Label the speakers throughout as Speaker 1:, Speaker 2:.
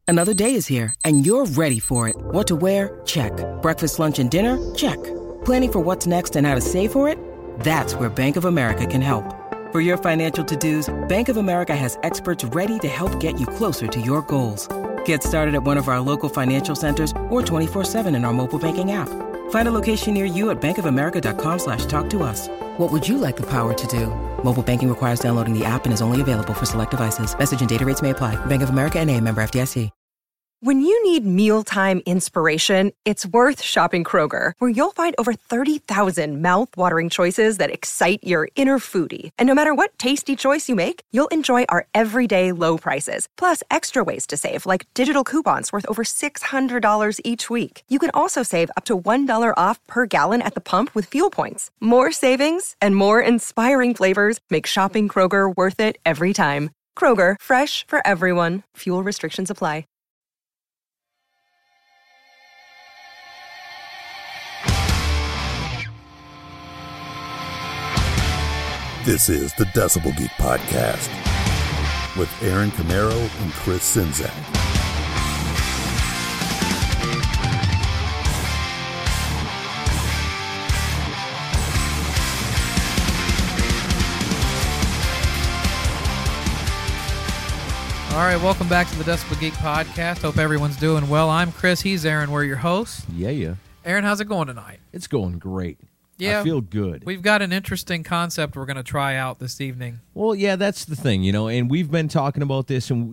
Speaker 1: Another day is here, and you're ready for it. What to wear? Check. Breakfast, lunch, and dinner? Check. Planning for what's next and how to save for it? That's where Bank of America can help. For your financial to-dos, Bank of America has experts ready to help get you closer to your goals. Get started at one of our local financial centers or 24/7 in our mobile banking app. Find a location near you at bankofamerica.com/talktous. What would you like the power to do? Mobile banking requires downloading the app and is only available for select devices. Message and data rates may apply. Bank of America N.A., member FDIC.
Speaker 2: When you need mealtime inspiration, it's worth shopping Kroger, where you'll find over 30,000 mouth-watering choices that excite your inner foodie. And no matter what tasty choice you make, you'll enjoy our everyday low prices, plus extra ways to save, like digital coupons worth over $600 each week. You can also save up to $1 off per gallon at the pump with fuel points. More savings and more inspiring flavors make shopping Kroger worth it every time. Kroger, fresh for everyone. Fuel restrictions apply.
Speaker 3: This is the Decibel Geek Podcast with Aaron Camaro and Chris Czynszak.
Speaker 4: All right, welcome back to the Decibel Geek Podcast. Hope everyone's doing well. I'm Chris. He's Aaron. We're your hosts.
Speaker 5: Yeah.
Speaker 4: Aaron, how's it going tonight?
Speaker 5: It's going great.
Speaker 4: Yeah,
Speaker 5: I feel good.
Speaker 4: We've got an interesting concept we're going to try out this evening.
Speaker 5: Well, yeah, that's the thing, and we've been talking about this, and,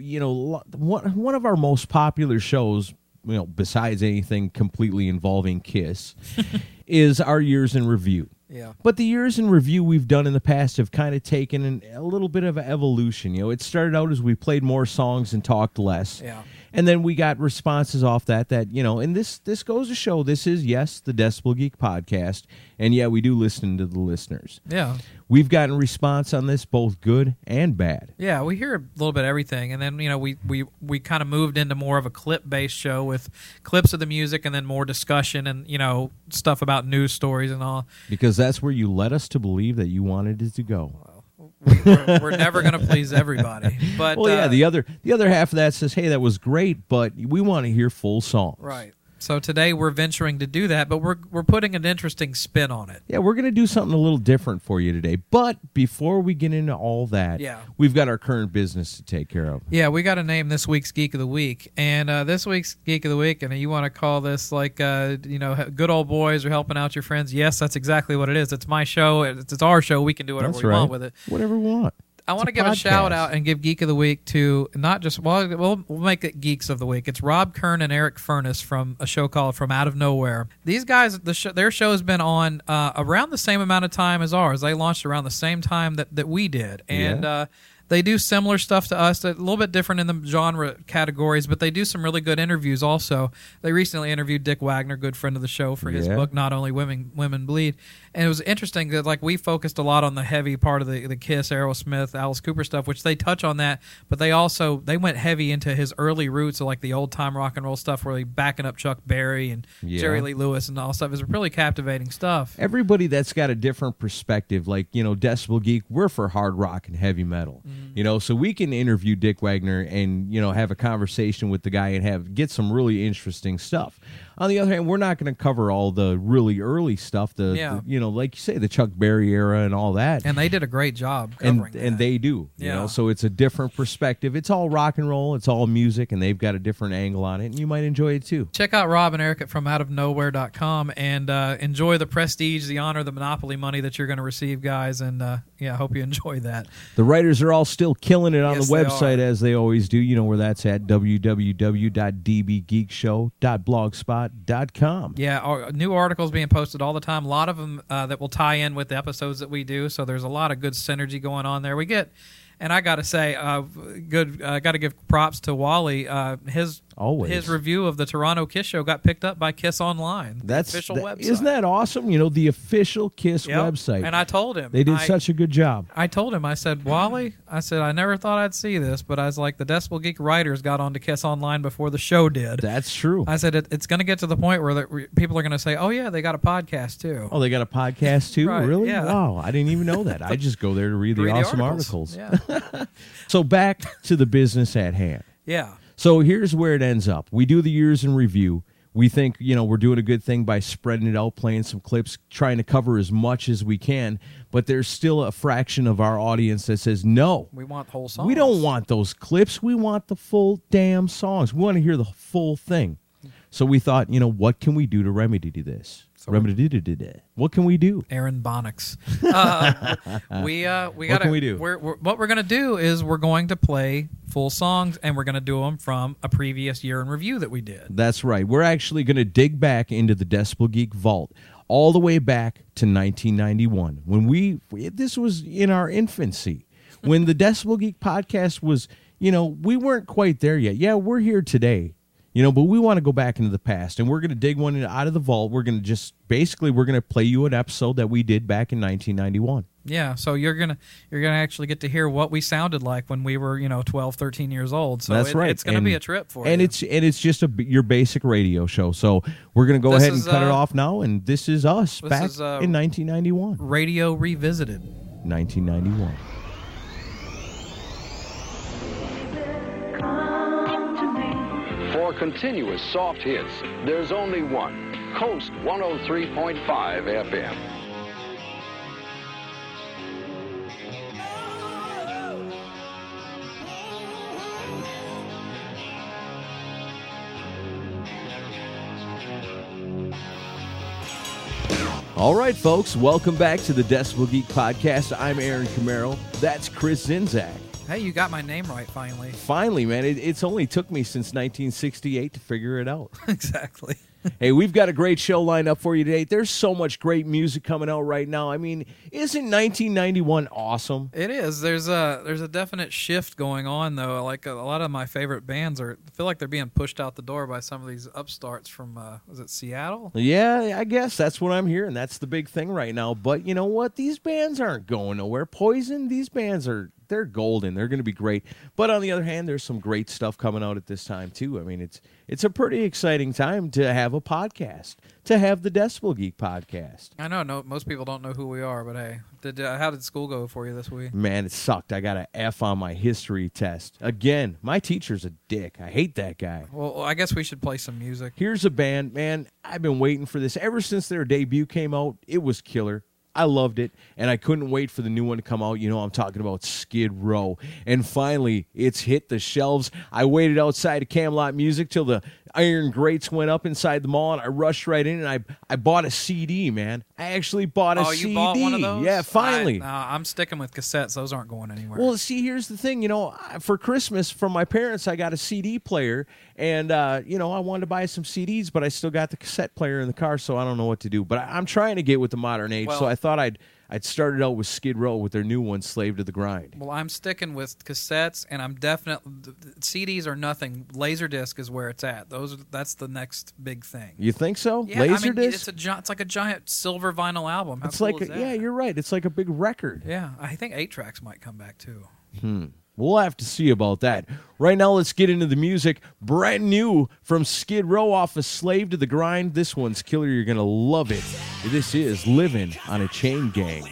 Speaker 5: one of our most popular shows, besides anything completely involving Kiss, is our Years in Review.
Speaker 4: Yeah.
Speaker 5: But the Years in Review we've done in the past have kind of taken a little bit of an evolution. It started out as we played more songs and talked less.
Speaker 4: Yeah.
Speaker 5: And then we got responses off that, and this goes to show this is, yes, the Decibel Geek Podcast, and yeah, we do listen to the listeners.
Speaker 4: Yeah.
Speaker 5: We've gotten response on this, both good and bad.
Speaker 4: Yeah, we hear a little bit of everything, and then, we kind of moved into more of a clip-based show with clips of the music and then more discussion and, stuff about news stories and all.
Speaker 5: Because that's where you led us to believe that you wanted it to go.
Speaker 4: We're never going to please everybody. But
Speaker 5: well, yeah, the other half of that says, hey, that was great, but we want to hear full songs.
Speaker 4: Right. So today we're venturing to do that, but we're putting an interesting spin on it.
Speaker 5: Yeah, we're going to do something a little different for you today. But before we get into all that, we've got our current business to take care of.
Speaker 4: Yeah, we got to name this week's Geek of the Week. And this week's Geek of the Week, and you want to call this like, good old boys are helping out your friends. Yes, that's exactly what it is. It's my show. It's our show. We can do whatever we want with it.
Speaker 5: Whatever we want.
Speaker 4: I want to give a shout out and give Geek of the Week to not just, we'll make it Geeks of the Week. It's Rob Kern and Eric Furness from a show called From Out of Nowhere. These guys, their show has been on around the same amount of time as ours. They launched around the same time that we did. And they do similar stuff to us, a little bit different in the genre categories, but they do some really good interviews also. They recently interviewed Dick Wagner, good friend of the show, for his book, Not Only Women Bleed. And it was interesting that we focused a lot on the heavy part of the Kiss, Aerosmith, Alice Cooper stuff, which they touch on that, but they went heavy into his early roots of the old-time rock and roll stuff where they backing up Chuck Berry and Jerry Lee Lewis and all stuff. It's really captivating stuff.
Speaker 5: Everybody that's got a different perspective, Decibel Geek, we're for hard rock and heavy metal. So we can interview Dick Wagner and, have a conversation with the guy and get some really interesting stuff. On the other hand, we're not going to cover all the really early stuff, like you say, the Chuck Berry era and all that.
Speaker 4: And they did a great job covering that.
Speaker 5: And they do, so it's a different perspective. It's all rock and roll, it's all music, and they've got a different angle on it, and you might enjoy it too.
Speaker 4: Check out Rob and Eric at FromOutOfNowhere.com and enjoy the prestige, the honor, the Monopoly money that you're going to receive, guys, and I hope you enjoy that.
Speaker 5: The writers are all still killing it on the website,
Speaker 4: as
Speaker 5: they always do. You know where that's at, www.dbgeekshow.blogspot.com.
Speaker 4: Yeah, new articles being posted all the time. A lot of them that will tie in with the episodes that we do. So there's a lot of good synergy going on there. We get, and I got to say, got to give props to Wally. His review of the Toronto Kiss show got picked up by Kiss Online, the official website.
Speaker 5: Isn't that awesome? The official Kiss website.
Speaker 4: And I told him.
Speaker 5: They did such a good job.
Speaker 4: I told him, I said, Wally, I never thought I'd see this, but I was like, the Decibel Geek writers got onto Kiss Online before the show did.
Speaker 5: That's true.
Speaker 4: I said, it's going to get to the point where people are going to say, oh, yeah, they got a podcast, too.
Speaker 5: Oh, they got a podcast, too?
Speaker 4: Right,
Speaker 5: really?
Speaker 4: yeah.
Speaker 5: Wow, I didn't even know that. I just go there to read the awesome articles.
Speaker 4: Yeah.
Speaker 5: So back to the business at hand.
Speaker 4: Yeah.
Speaker 5: So here's where it ends up. We do the years in review. We think, we're doing a good thing by spreading it out, playing some clips, trying to cover as much as we can. But there's still a fraction of our audience that says, no.
Speaker 4: We want whole songs.
Speaker 5: We don't want those clips. We want the full damn songs. We want to hear the full thing. So we thought, what can we do to remedy this? What can we do?
Speaker 4: Aaron Bonix. What
Speaker 5: can we do?
Speaker 4: What we're going to do is we're going to play full songs, and we're going to do them from a previous year in review that we did.
Speaker 5: That's right. We're actually going to dig back into the Decibel Geek vault all the way back to 1991 when this was in our infancy. When the Decibel Geek podcast was, we weren't quite there yet. Yeah, we're here today. But we want to go back into the past, and we're going to dig one out of the vault. We're going to play you an episode that we did back in 1991.
Speaker 4: Yeah, so you're gonna actually get to hear what we sounded like when we were 12, 13 years old. So
Speaker 5: that's right.
Speaker 4: It's going to be a trip for you.
Speaker 5: And it's just your basic radio show. So we're going to go ahead and cut it off now, and this is us back in 1991.
Speaker 4: Radio Revisited.
Speaker 5: 1991.
Speaker 6: For continuous soft hits, there's only one. Coast 103.5 FM.
Speaker 5: All right, folks, welcome back to the Decibel Geek Podcast. I'm Aaron Camaro. That's Chris Zinzak.
Speaker 4: Hey, you got my name right finally.
Speaker 5: Finally, man. It's only took me since 1968 to figure it out.
Speaker 4: Exactly.
Speaker 5: Hey, we've got a great show lined up for you today. There's so much great music coming out right now. I mean, isn't 1991 awesome?
Speaker 4: It is. There's a definite shift going on, though. Like a lot of my favorite bands feel like they're being pushed out the door by some of these upstarts from, was it Seattle?
Speaker 5: Yeah, I guess that's what I'm hearing. That's the big thing right now. But you know what? These bands aren't going nowhere. Poison, these bands they're golden. They're going to be great. But on the other hand, there's some great stuff coming out at this time, too. I mean, it's a pretty exciting time to have a podcast, to have the Decibel Geek podcast.
Speaker 4: I know. No, most people don't know who we are, but hey, how did school go for you this week?
Speaker 5: Man, it sucked. I got an F on my history test. Again, my teacher's a dick. I hate that guy.
Speaker 4: Well, I guess we should play some music.
Speaker 5: Here's a band, man, I've been waiting for this. Ever since their debut came out, it was killer. I loved it, and I couldn't wait for the new one to come out. I'm talking about Skid Row. And finally, it's hit the shelves. I waited outside of Camelot Music till the iron grates went up inside the mall, and I rushed right in, and I bought a CD, man. I actually bought a CD.
Speaker 4: Oh, you bought one of those?
Speaker 5: Yeah, finally.
Speaker 4: I'm sticking with cassettes. Those aren't going anywhere.
Speaker 5: Well, see, here's the thing. For Christmas from my parents, I got a CD player, and, I wanted to buy some CDs, but I still got the cassette player in the car, so I don't know what to do. But I'm trying to get with the modern age, so I thought I'd started out with Skid Row with their new one, Slave to the Grind.
Speaker 4: Well, I'm sticking with cassettes, and I'm definitely CDs are nothing. Laserdisc is where it's at. That's the next big thing.
Speaker 5: You think so?
Speaker 4: Yeah,
Speaker 5: Laserdisc?
Speaker 4: It's like a giant silver vinyl album. How
Speaker 5: it's
Speaker 4: cool
Speaker 5: like
Speaker 4: is that?
Speaker 5: Yeah, you're right. It's like a big record.
Speaker 4: Yeah, I think 8-tracks might come back too.
Speaker 5: We'll have to see about that. Right now, let's get into the music. Brand new from Skid Row off of Slave to the Grind. This one's killer. You're going to love it. This is Living on a Chain Gang.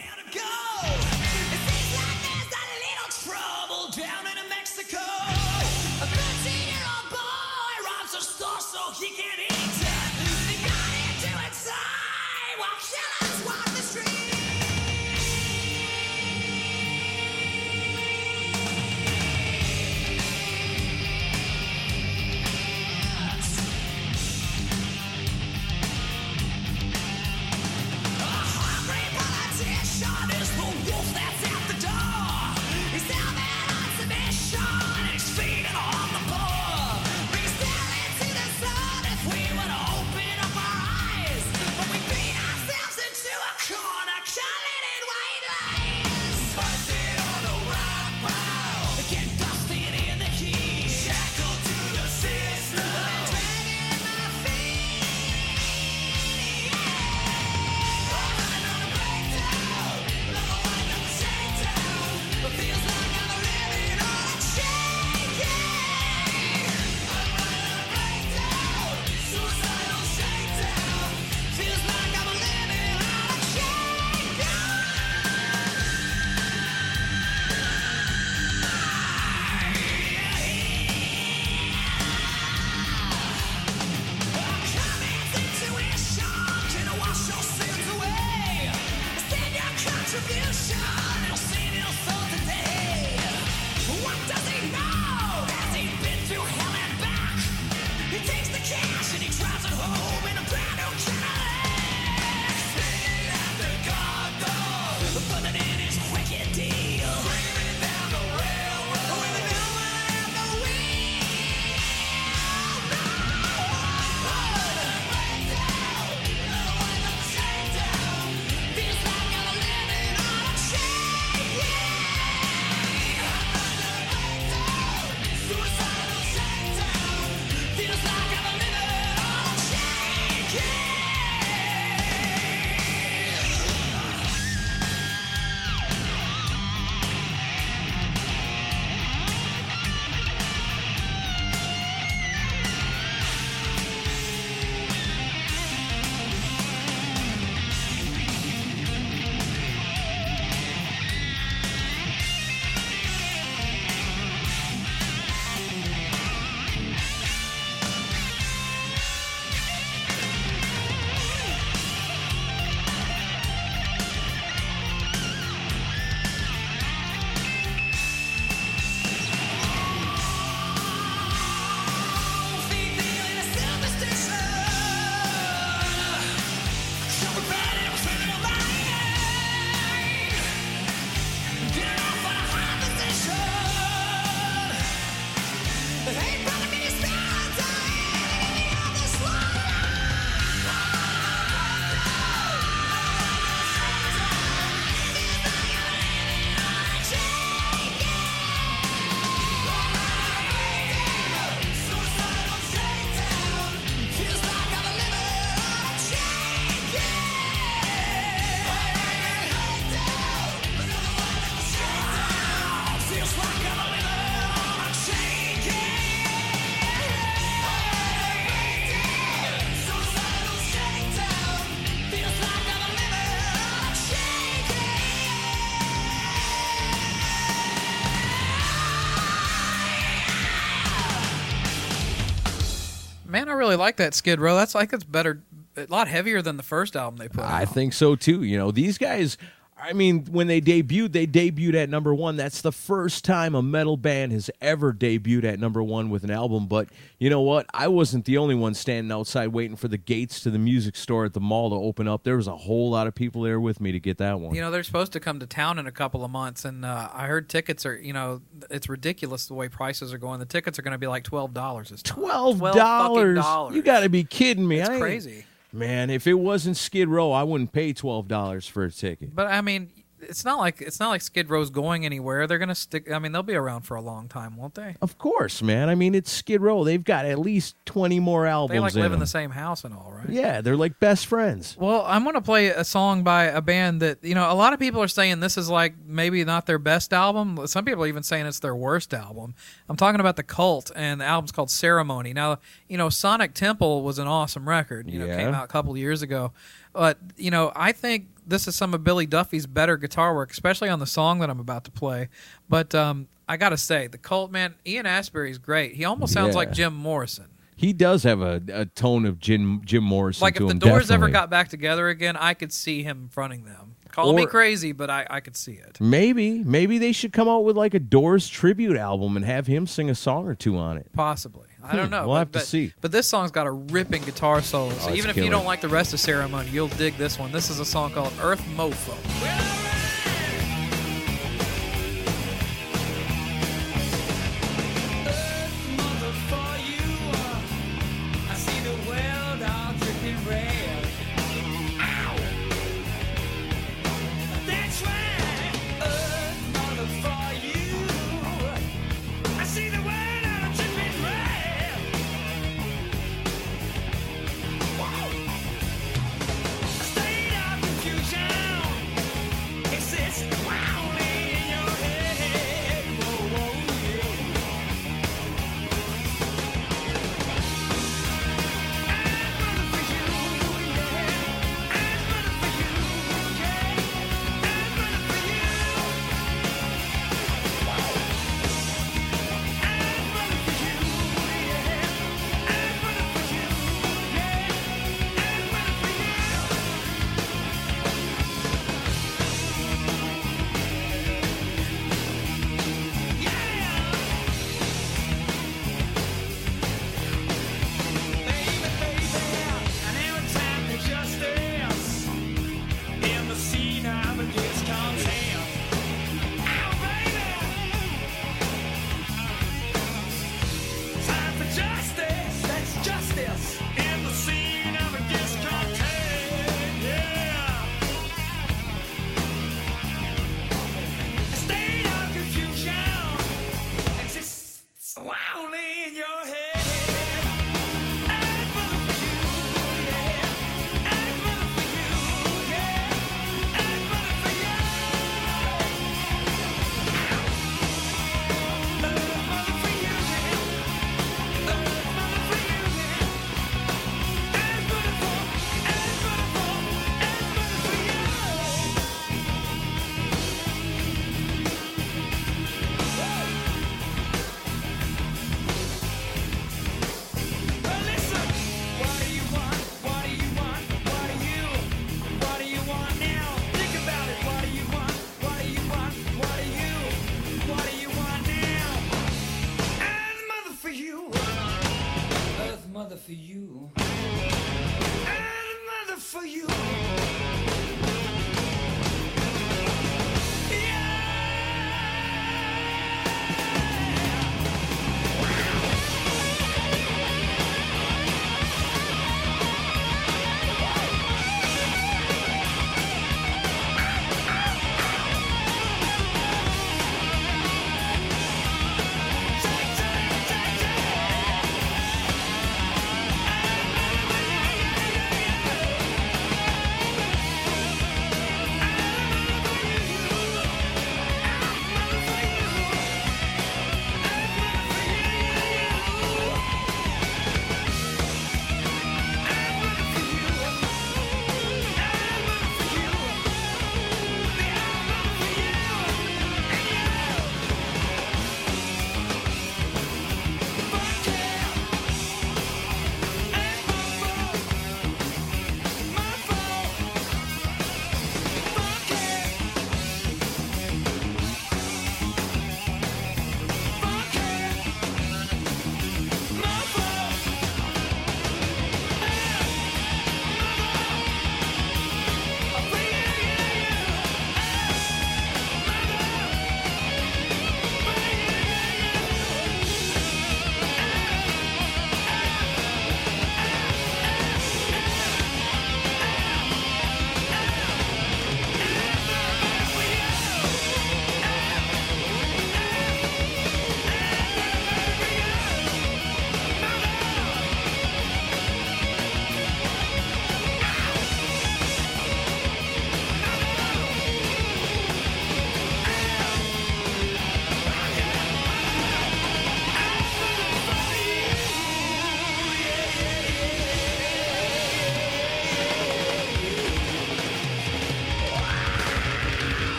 Speaker 4: Man, I really like that Skid Row. That's like it's better, a lot heavier than the first album they put out.
Speaker 5: I think so too. You know, these guys, I mean, when they debuted at number one. That's the first time a metal band has ever debuted at number one with an album. But you know what? I wasn't the only one standing outside waiting for the gates to the music store at the mall to open up. There was a whole lot of people there with me to get that one.
Speaker 4: You know, they're supposed to come to town in a couple of months, and I heard tickets are, you know, it's ridiculous the way prices are going. The tickets are going to be like $12 this time.
Speaker 5: $12? You got to be kidding me.
Speaker 4: It's crazy.
Speaker 5: Man, if it wasn't Skid Row, I wouldn't pay $12 for a ticket.
Speaker 4: But I mean, it's not like Skid Row's going anywhere. They're gonna stick. I mean, they'll be around for a long time, won't they?
Speaker 5: Of course, man. I mean, it's Skid Row. They've got at least 20 more albums.
Speaker 4: They like live in
Speaker 5: them.
Speaker 4: the same house and all, right?
Speaker 5: Yeah, they're like best friends.
Speaker 4: Well, I'm gonna play a song by a band that, you know, a lot of people are saying this is like maybe not their best album. Some people are even saying it's their worst album. I'm talking about The Cult, and the album's called Ceremony. Now, you know, Sonic Temple was an awesome record. You know,
Speaker 5: Yeah.
Speaker 4: came out a couple of years ago. But, you know, I think this is some of Billy Duffy's better guitar work, especially on the song that I'm about to play. But I got to say, The Cult, man, Ian Astbury's great. He almost sounds
Speaker 5: Yeah.
Speaker 4: like Jim Morrison.
Speaker 5: He does have a tone of Jim Morrison
Speaker 4: Like
Speaker 5: to
Speaker 4: if the
Speaker 5: him,
Speaker 4: Doors
Speaker 5: definitely.
Speaker 4: ever got back together again, I could see him fronting them. Call me
Speaker 5: Or-
Speaker 4: crazy, but I could see it.
Speaker 5: Maybe they should come out with like a Doors tribute album and have him sing a song or two on it.
Speaker 4: Possibly. I don't know.
Speaker 5: We'll have to see.
Speaker 4: But this song's got a ripping guitar solo. So
Speaker 5: it's
Speaker 4: even if you
Speaker 5: killer.
Speaker 4: don't like the rest of Ceremony, you'll dig this one. This is a song called Earth Mofo.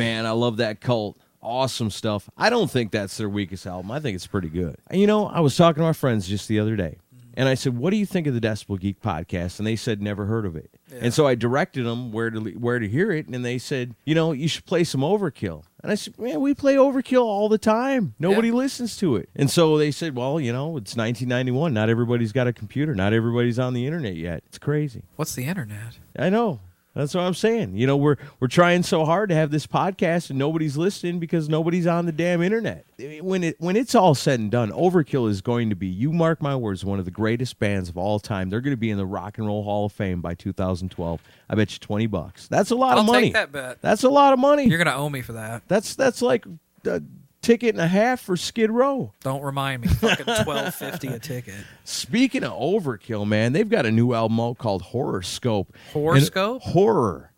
Speaker 5: man, I love that Cult. Awesome stuff. I don't think that's their weakest album. I think it's pretty good. You know, I was talking to my friends just the other day, and I said, what do you think of the Decibel Geek podcast? And they said, never heard of it. Yeah. And so I directed them where to hear it, and they said, you know, you should play some Overkill. And I said, man, we play Overkill all the time. Nobody listens to it. And so they said, well, you know, it's 1991. Not everybody's got a computer. Not everybody's on the internet yet. It's crazy.
Speaker 4: What's the internet?
Speaker 5: I know. That's what I'm saying. You know, we're trying so hard to have this podcast and nobody's listening because nobody's on the damn internet. When it's all said and done, Overkill is going to be, you mark my words, one of the greatest bands of all time. They're going to be in the Rock and Roll Hall of Fame by 2012. I bet you $20. That's a lot of money.
Speaker 4: I'll take that bet.
Speaker 5: That's a lot of money.
Speaker 4: You're going to owe me for that.
Speaker 5: That's like a ticket and a half for Skid Row.
Speaker 4: Don't remind me. Fucking $12.50 a ticket.
Speaker 5: Speaking of Overkill, man, they've got a new album out called Horoscope.
Speaker 4: Horoscope?
Speaker 5: Horror.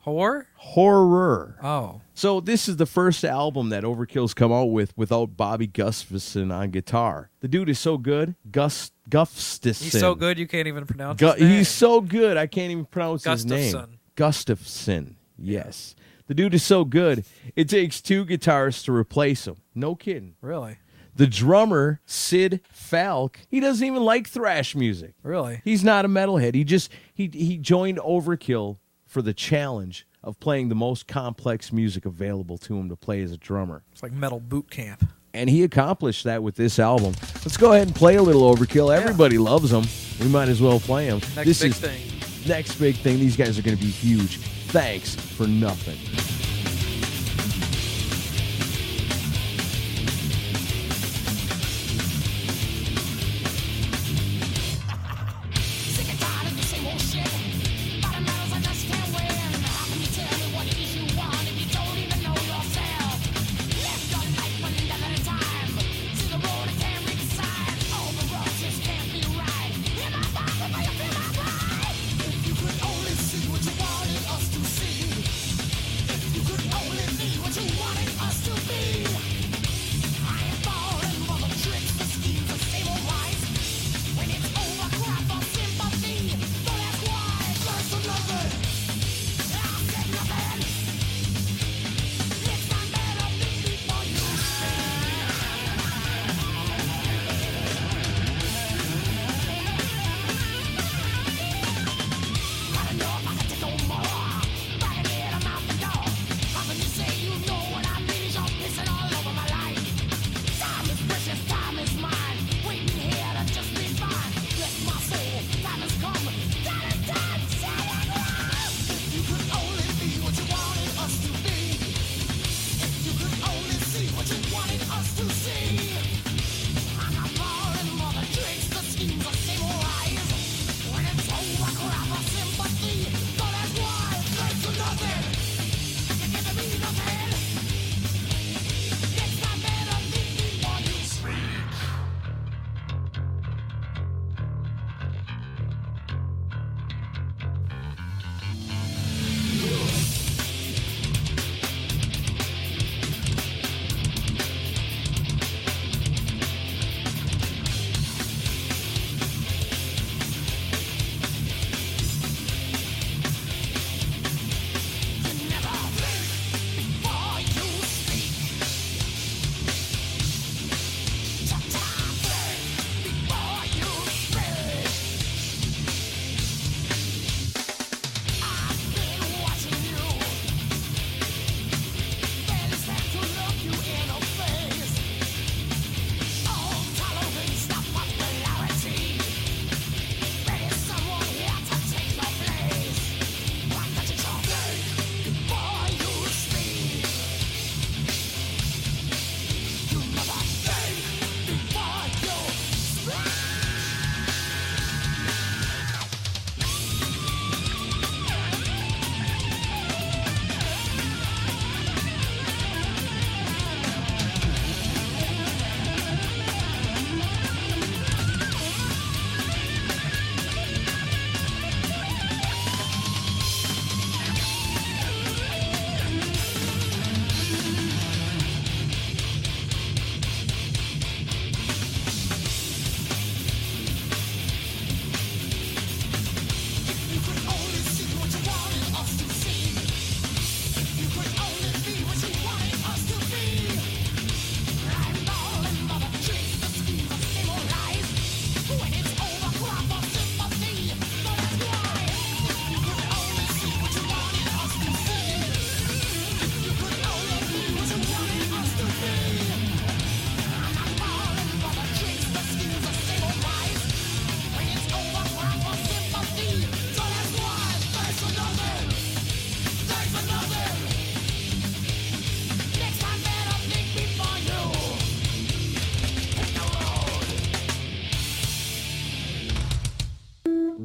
Speaker 5: Horror.
Speaker 4: Oh.
Speaker 5: So this is the first album that Overkill's come out with without Bobby Gustafson on guitar. The dude is so good. Gustafson.
Speaker 4: He's so good you can't even pronounce his name.
Speaker 5: He's so good I can't even pronounce his name. Gustafson. Yes. The dude is so good, it takes two guitarists to replace him. No kidding.
Speaker 4: Really?
Speaker 5: The drummer, Sid Falk, he doesn't even like thrash music.
Speaker 4: Really?
Speaker 5: He's not a metalhead. He joined Overkill for the challenge of playing the most complex music available to him to play as a drummer.
Speaker 4: It's like metal boot camp.
Speaker 5: And he accomplished that with this album. Let's go ahead and play a little Overkill. Everybody loves them. We might as well play them.
Speaker 4: Next big thing.
Speaker 5: Next big thing. These guys are going to be huge. Thanks for nothing.
Speaker 7: If you could only see what you wanted us to see.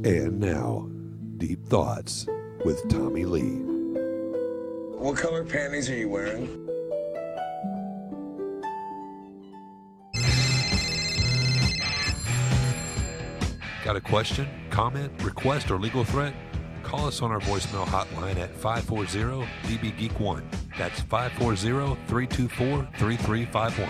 Speaker 3: And now, Deep Thoughts with Tommy Lee.
Speaker 7: What color panties are you wearing?
Speaker 8: Got a question, comment, request, or legal threat? Call us on our voicemail hotline at 540-DB-GEEK1. That's 540-324-3351.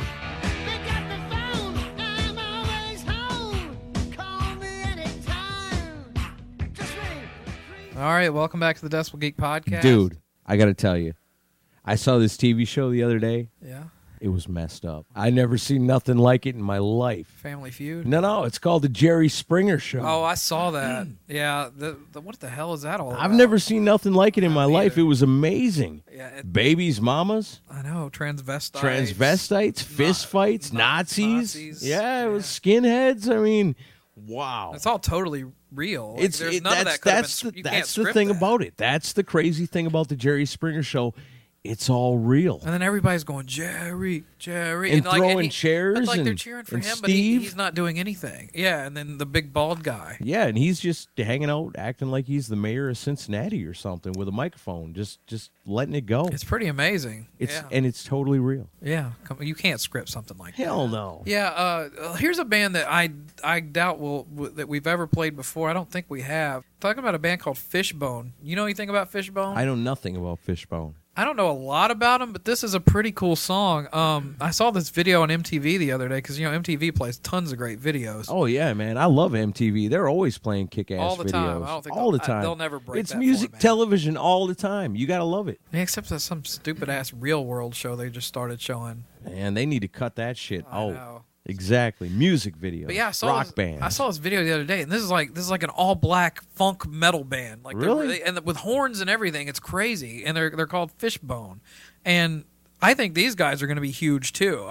Speaker 4: All right, welcome back to the Decibel Geek Podcast.
Speaker 5: Dude, I got to tell you, I saw this TV show the other day.
Speaker 4: Yeah.
Speaker 5: It was messed up. I never seen nothing like it in my life.
Speaker 4: Family Feud?
Speaker 5: No, it's called The Jerry Springer Show.
Speaker 4: Oh, I saw that. Yeah, what the hell is that all about?
Speaker 5: I've never seen nothing like it in my life.
Speaker 4: either.
Speaker 5: It was amazing.
Speaker 4: Yeah,
Speaker 5: Babies, mamas,
Speaker 4: I know,
Speaker 5: transvestites, fist fights, Nazis. Yeah, it was skinheads. I mean, wow.
Speaker 4: It's all totally real. Like, there's none of that
Speaker 5: that's the thing about it. That's the crazy thing about the Jerry Springer Show. It's all real.
Speaker 4: And then everybody's going, Jerry.
Speaker 5: And throwing chairs.
Speaker 4: But like they're
Speaker 5: and,
Speaker 4: cheering for
Speaker 5: and
Speaker 4: him,
Speaker 5: Steve.
Speaker 4: but he's not doing anything. Yeah, and then the big bald guy.
Speaker 5: Yeah, and he's just hanging out, acting like he's the mayor of Cincinnati or something with a microphone, just letting it go.
Speaker 4: It's pretty amazing.
Speaker 5: And it's totally real.
Speaker 4: Yeah, you can't script something like that.
Speaker 5: Hell no.
Speaker 4: Yeah, here's a band that I doubt that we've ever played before. I don't think we have. Talking about a band called Fishbone. You know anything about Fishbone?
Speaker 5: I know nothing about Fishbone.
Speaker 4: I don't know a lot about them, but this is a pretty cool song. I saw this video on MTV the other day because, MTV plays tons of great videos.
Speaker 5: Oh, yeah, man. I love MTV. They're always playing kick-ass videos.
Speaker 4: All the time. I don't think
Speaker 5: all the time.
Speaker 4: They'll never break
Speaker 5: It's
Speaker 4: that
Speaker 5: music
Speaker 4: format.
Speaker 5: television all the time. You got to love it.
Speaker 4: Yeah, except that some stupid-ass Real World show they just started showing.
Speaker 5: Man, they need to cut that shit
Speaker 4: I
Speaker 5: out.
Speaker 4: know.
Speaker 5: Exactly. Music videos.
Speaker 4: But yeah,
Speaker 5: rock bands.
Speaker 4: I saw this video the other day, and this is like an all-black funk metal band. Like
Speaker 5: really?
Speaker 4: And with horns and everything. It's crazy. And they're called Fishbone. And I think these guys are going to be huge too.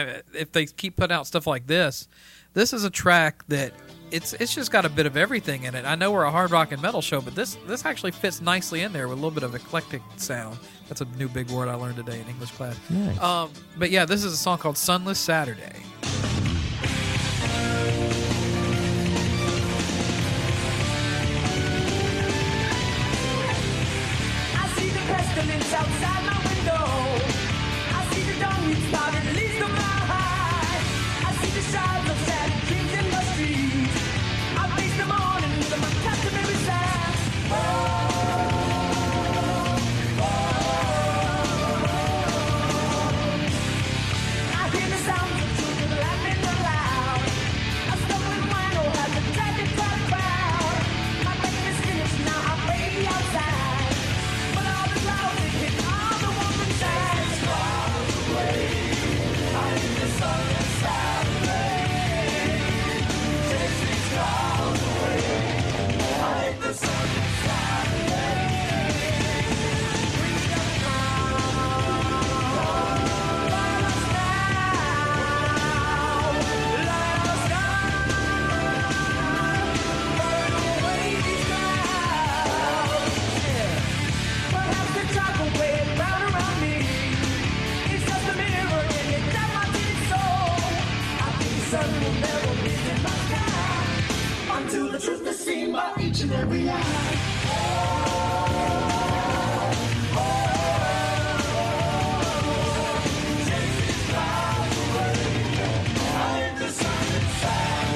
Speaker 4: If they keep putting out stuff like this is a track that it's just got a bit of everything in it. I know we're a hard rock and metal show, but this actually fits nicely in there with a little bit of eclectic sound. That's a new big word I learned today in English class.
Speaker 5: Nice.
Speaker 4: But yeah, this is a song called Sunless Saturday.
Speaker 9: I see the pestilence outside my window. I see the dawn spotted leaves of my high. I see the shards of sad dreams in the streets. I face the morning with my customary sigh. I hear the sounds of children laughing aloud. A stumbling rhino has attracted quite a crowd. My game is finished now, I pray outside. But all the clouds they hit all the ones inside. Clouds away, I need the sun inside the rain. Takes these clouds away, I need the sun inside the rain. Bring them down, let us now, let us burn away these clouds. Perhaps the charcoal way round around me. It's just a mirror and it does my deep soul. I think the sun will never be in my sky until the truth is seen by each and every eye. Take these clouds away. I need the sun inside.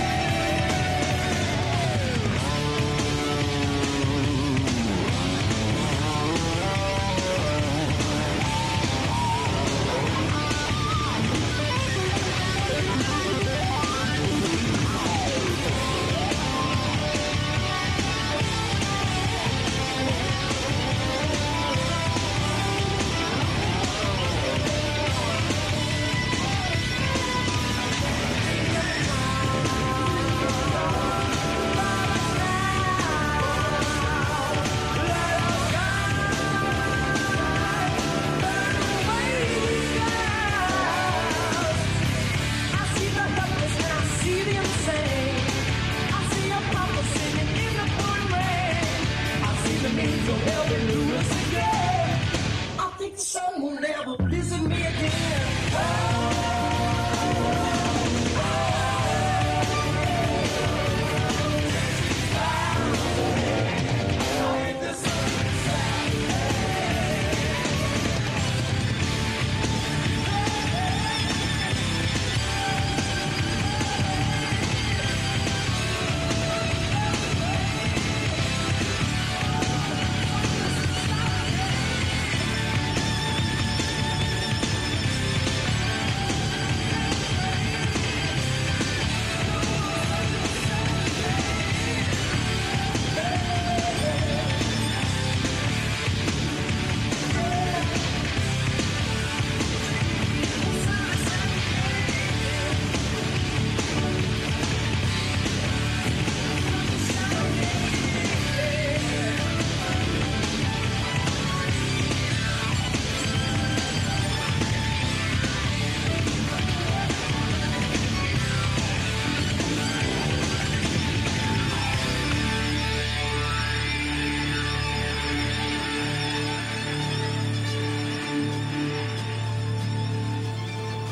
Speaker 9: I see the helpless and I see the insane. I see a prophet singing in the pouring rain. I see the means of helping Lewis again. I think the sun will never visit me again.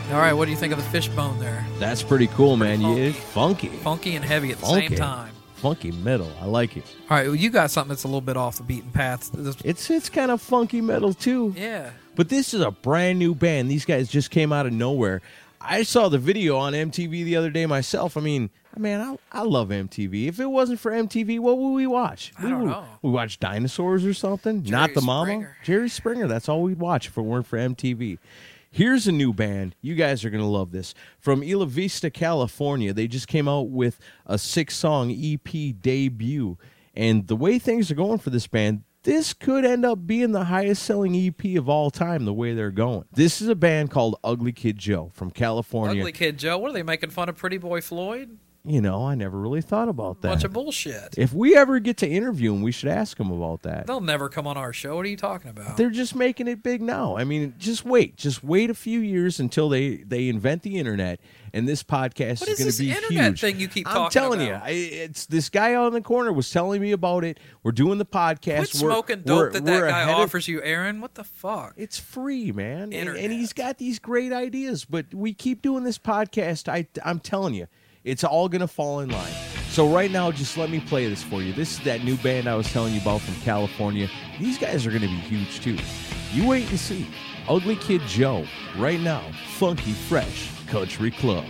Speaker 4: All right, what do you think of the fishbone there?
Speaker 5: That's pretty cool, man.
Speaker 4: Funky.
Speaker 5: It's funky.
Speaker 4: Funky and heavy at the
Speaker 5: Funky.
Speaker 4: same time.
Speaker 5: Funky metal. I like it.
Speaker 4: All right, well, you got something that's a little bit off the beaten path.
Speaker 5: It's kind of funky metal, too.
Speaker 4: Yeah.
Speaker 5: But this is a brand new band. These guys just came out of nowhere. I saw the video on MTV the other day myself. I mean, man, I love MTV. If it wasn't for MTV, what would we watch?
Speaker 4: I don't know.
Speaker 5: We watch dinosaurs or something?
Speaker 4: Jerry
Speaker 5: Not the Mama?
Speaker 4: Springer.
Speaker 5: Jerry Springer. That's all we'd watch if it weren't for MTV. Here's a new band. You guys are going to love this. From Isla Vista, California, they just came out with a 6-song EP debut. And the way things are going for this band, this could end up being the highest-selling EP of all time, the way they're going. This is a band called Ugly Kid Joe from California.
Speaker 4: Ugly Kid Joe. What are they making fun of Pretty Boy Floyd?
Speaker 5: You know, I never really thought about that.
Speaker 4: Bunch of bullshit.
Speaker 5: If we ever get to interview him, we should ask him about that.
Speaker 4: They'll never come on our show. What are you talking about?
Speaker 5: They're just making it big now. I mean, just wait. Just wait a few years until they invent the internet, and this podcast
Speaker 4: What
Speaker 5: is
Speaker 4: is
Speaker 5: going
Speaker 4: this
Speaker 5: to be
Speaker 4: internet
Speaker 5: huge.
Speaker 4: thing you keep
Speaker 5: I'm
Speaker 4: talking
Speaker 5: telling
Speaker 4: about?
Speaker 5: you, it's this guy out in the corner was telling me about it. We're doing the podcast.
Speaker 4: Quit
Speaker 5: We're-
Speaker 4: smoking
Speaker 5: we're-
Speaker 4: dope that
Speaker 5: we're
Speaker 4: guy
Speaker 5: ahead of-
Speaker 4: offers you, Aaron. What the fuck?
Speaker 5: It's free, man. And
Speaker 4: Internet.
Speaker 5: he's got these great ideas. But we keep doing this podcast. I'm telling you, it's all going to fall in line. So right now, just let me play this for you. This is that new band I was telling you about from California. These guys are going to be huge, too. You wait and see. Ugly Kid Joe, right now, Funky Fresh Country Club.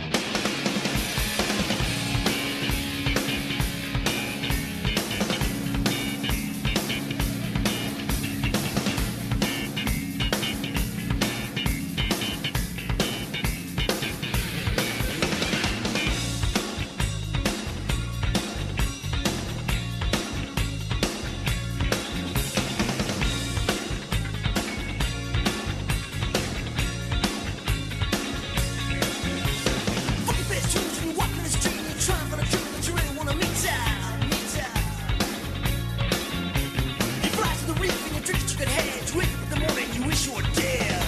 Speaker 9: Fucking bitch, you walk in the street and you're trying for the girl that you really wanna meet out. You fly to the reef and you drink what you could have. You wake up in the morning, you wish you were dead.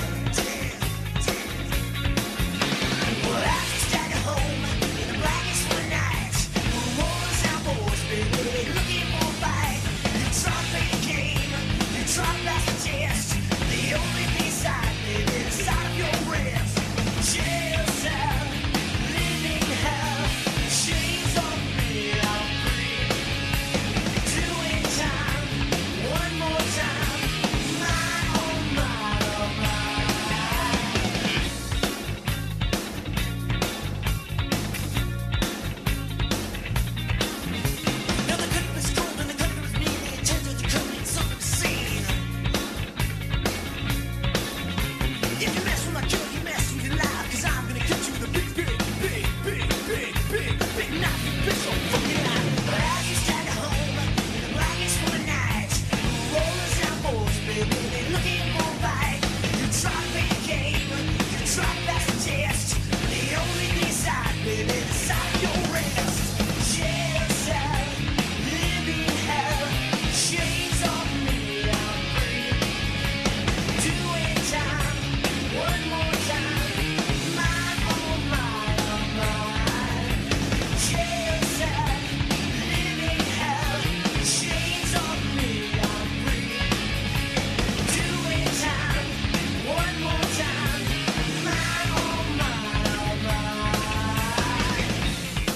Speaker 9: But I can stay at home in the blackest of the night. Rolling sound boys, baby, looking for a fight. You try to play the game, you try to pass the test. The only thing inside, baby, is inside of your breast. Jail cell, living hell, chains on me, I'm free. Doing time, one more time, my oh my oh my. Now the country was cold and the country was mean, the attention to come in something seen. If you mess with my kill, you mess with your life, 'cause I'm gonna get you the big knife, you bitch, so fucking life. But as you stand at home, in the blackest for the night, rollers down boys, baby, they looking for a fight. You try to play the game, you try to pass the test. The only thing inside, baby, is inside of your rest. Jail cell, living hell, chains on me, I'm free. Doing time, one more time, my oh my oh my. Jail cell, living hell, chains on me, I'm free. Doing time, one more time, my oh my oh my.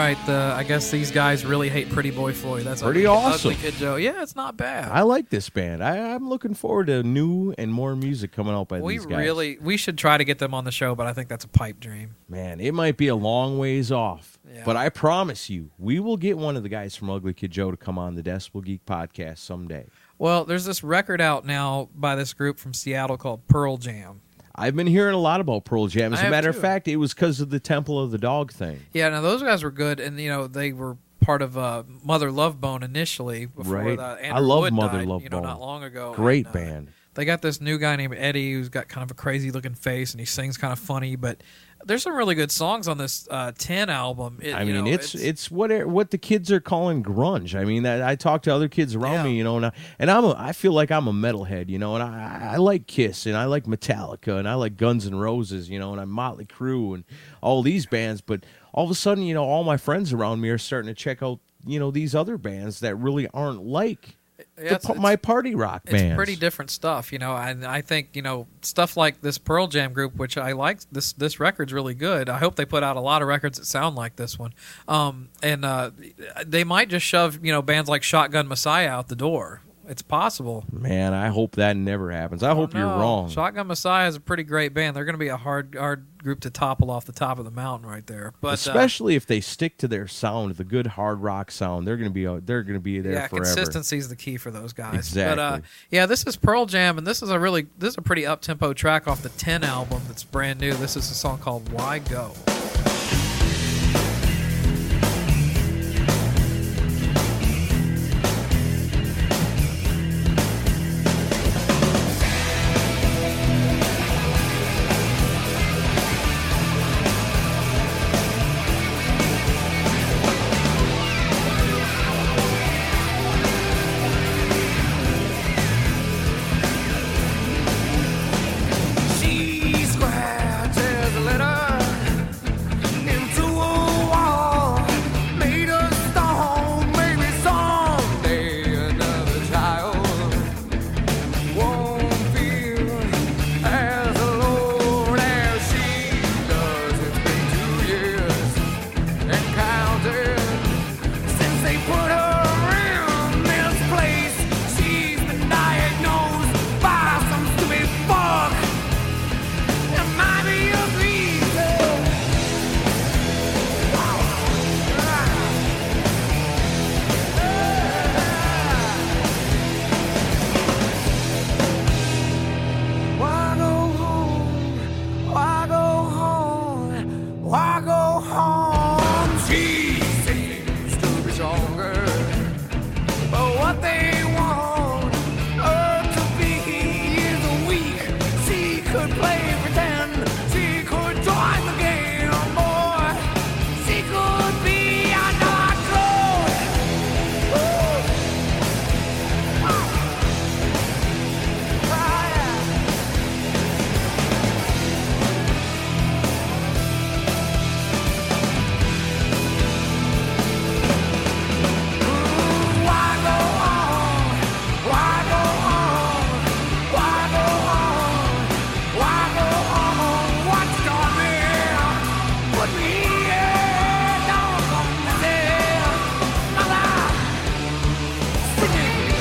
Speaker 4: right. I guess these guys really hate Pretty Boy Floyd. That's
Speaker 5: pretty awesome.
Speaker 4: Ugly Kid Joe. Yeah, it's not bad.
Speaker 5: I like this band. I'm looking forward to new and more music coming out by these guys.
Speaker 4: We should try to get them on the show, but I think that's a pipe dream.
Speaker 5: Man, it might be a long ways off.
Speaker 4: Yeah.
Speaker 5: But I promise you, we will get one of the guys from Ugly Kid Joe to come on the Decibel Geek podcast someday.
Speaker 4: Well, there's this record out now by this group from Seattle called Pearl Jam.
Speaker 5: I've been hearing a lot about Pearl Jam. As a matter of
Speaker 4: too.
Speaker 5: fact, it was because of the Temple of the Dog thing.
Speaker 4: Yeah, now those guys were good, and they were part of Mother Love Bone initially. Before
Speaker 5: Right.
Speaker 4: Andrew
Speaker 5: I love
Speaker 4: Wood
Speaker 5: Mother
Speaker 4: died,
Speaker 5: Love Bone.
Speaker 4: not long ago.
Speaker 5: Great
Speaker 4: And,
Speaker 5: band.
Speaker 4: They got this new guy named Eddie who's got kind of a crazy looking face, and he sings kind of funny. But there's some really good songs on this 10 album.
Speaker 5: It's what the kids are calling grunge. I mean, I talk to other kids around me, and I feel like I'm a metalhead, and I like Kiss, and I like Metallica, and I like Guns N' Roses, and I'm Motley Crue and all these bands. But all of a sudden, all my friends around me are starting to check out, these other bands that really aren't like my party rock bands.
Speaker 4: It's pretty different stuff, I think, stuff like this Pearl Jam group, which I like, this record's really good. I hope they put out a lot of records that sound like this one. And they might just shove, bands like Shotgun Messiah out the door. It's possible.
Speaker 5: Man, I hope that never happens. I hope you're wrong.
Speaker 4: Shotgun Messiah is a pretty great band. They're going to be a hard group to topple off the top of the mountain right there. But
Speaker 5: especially if they stick to their sound, the good hard rock sound, they're going to be there forever.
Speaker 4: Consistency is the key for those guys.
Speaker 5: Exactly.
Speaker 4: But this is Pearl Jam, and this is a pretty up tempo track off the 10 album that's brand new. This is a song called "Why Go."
Speaker 9: She scratches a letter into a wall, made of stone. Maybe someday another child won't feel as alone as she does. It's been 2 years and counting since they put her in this place. She's been diagnosed by some stupid fuck. It might be a reason. Why go home? Why go home? Why go home? She seems to be stronger, but what they want her to be is weak. She could play pretend, she could join the game, boy. She could be a narco. Why go on? Why go on? Why go on? Why go on? What's got me? Put me here, don't come there. Mother, singing.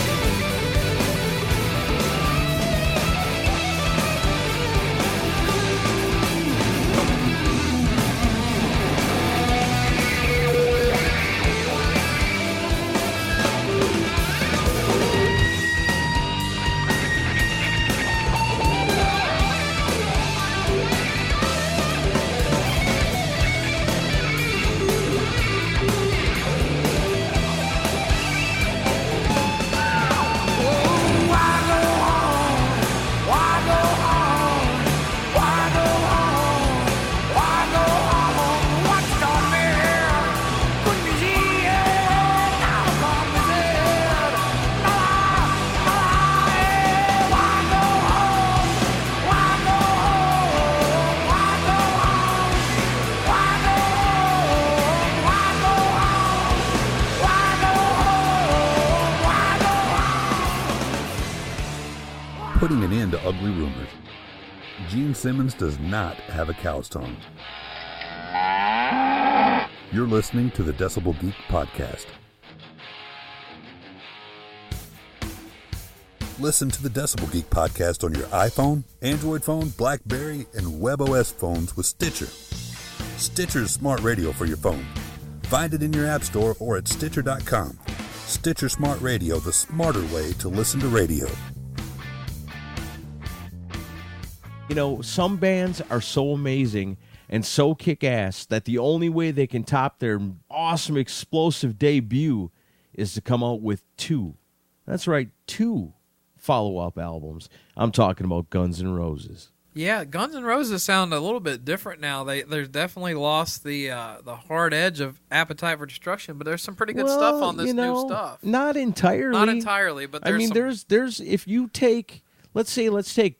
Speaker 9: Why go on? Why go on? Why go on? Why go on? What's got me? Put me here, now come here. Why go on? Why go on? Why go on? Why go on? Why go on? Why go on? Why go on?
Speaker 3: Putting an end to ugly rumors. Gene Simmons does not have a cow's tongue. You're listening to the Decibel Geek Podcast. Listen to the Decibel Geek Podcast on your iPhone, Android phone, BlackBerry, and WebOS phones with Stitcher. Stitcher's smart radio for your phone. Find it in your app store or at Stitcher.com. Stitcher Smart Radio, the smarter way to listen to radio.
Speaker 5: You know, some bands are so amazing and so kick-ass that the only way they can top their awesome, explosive debut is to come out with two. That's right, two follow-up albums. I'm talking about Guns N' Roses.
Speaker 4: Yeah, Guns N' Roses sound a little bit different now. They've definitely lost the hard edge of Appetite for Destruction, but there's some pretty good stuff on this new stuff.
Speaker 5: Not entirely.
Speaker 4: Not entirely, but there's
Speaker 5: there's if you take, let's take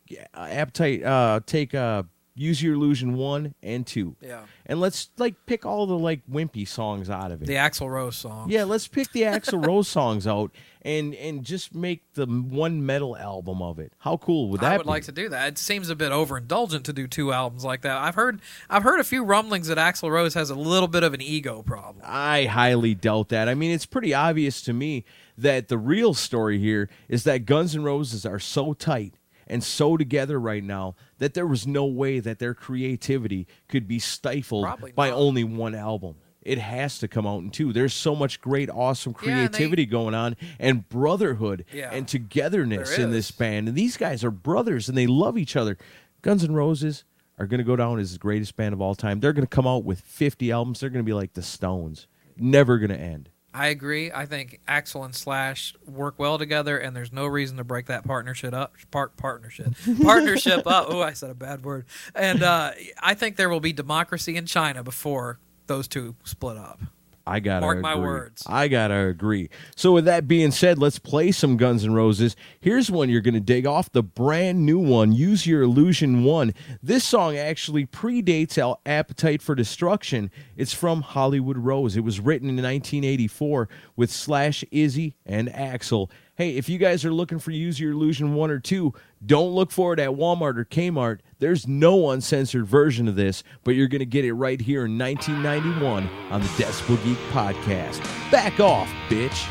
Speaker 5: Appetite, Use Your Illusion 1 and 2.
Speaker 4: Yeah.
Speaker 5: And let's pick all the wimpy songs out of it.
Speaker 4: The Axl Rose songs.
Speaker 5: Yeah, let's pick the Axl Rose songs out and just make the one metal album of it. How cool would that be?
Speaker 4: I would like to do that. It seems a bit overindulgent to do two albums like that. I've heard a few rumblings that Axl Rose has a little bit of an ego problem.
Speaker 5: I highly doubt that. I mean, it's pretty obvious to me that the real story here is that Guns N' Roses are so tight and so together right now that there was no way that their creativity could be stifled by only one album. It has to come out in two. There's so much great, awesome creativity going on and brotherhood and togetherness in this band. And these guys are brothers and they love each other. Guns N' Roses are going to go down as the greatest band of all time. They're going to come out with 50 albums. They're going to be like the Stones. Never going to end.
Speaker 4: I agree. I think Axl and Slash work well together, and there's no reason to break that partnership up. Partnership up. Oh, I said a bad word. And I think there will be democracy in China before those two split up.
Speaker 5: I gotta
Speaker 4: Mark
Speaker 5: agree.
Speaker 4: my words.
Speaker 5: I gotta agree. So with that being said, let's play some Guns N' Roses. Here's one you're gonna dig off, the brand new one, Use Your Illusion 1. This song actually predates Appetite for Destruction. It's from Hollywood Rose. It was written in 1984 with Slash, Izzy, and Axl. Hey, if you guys are looking for Use Your Illusion 1 or 2, don't look for it at Walmart or Kmart. There's no uncensored version of this, but you're going to get it right here in 1991 on the Decibel Geek Podcast. Back off, bitch.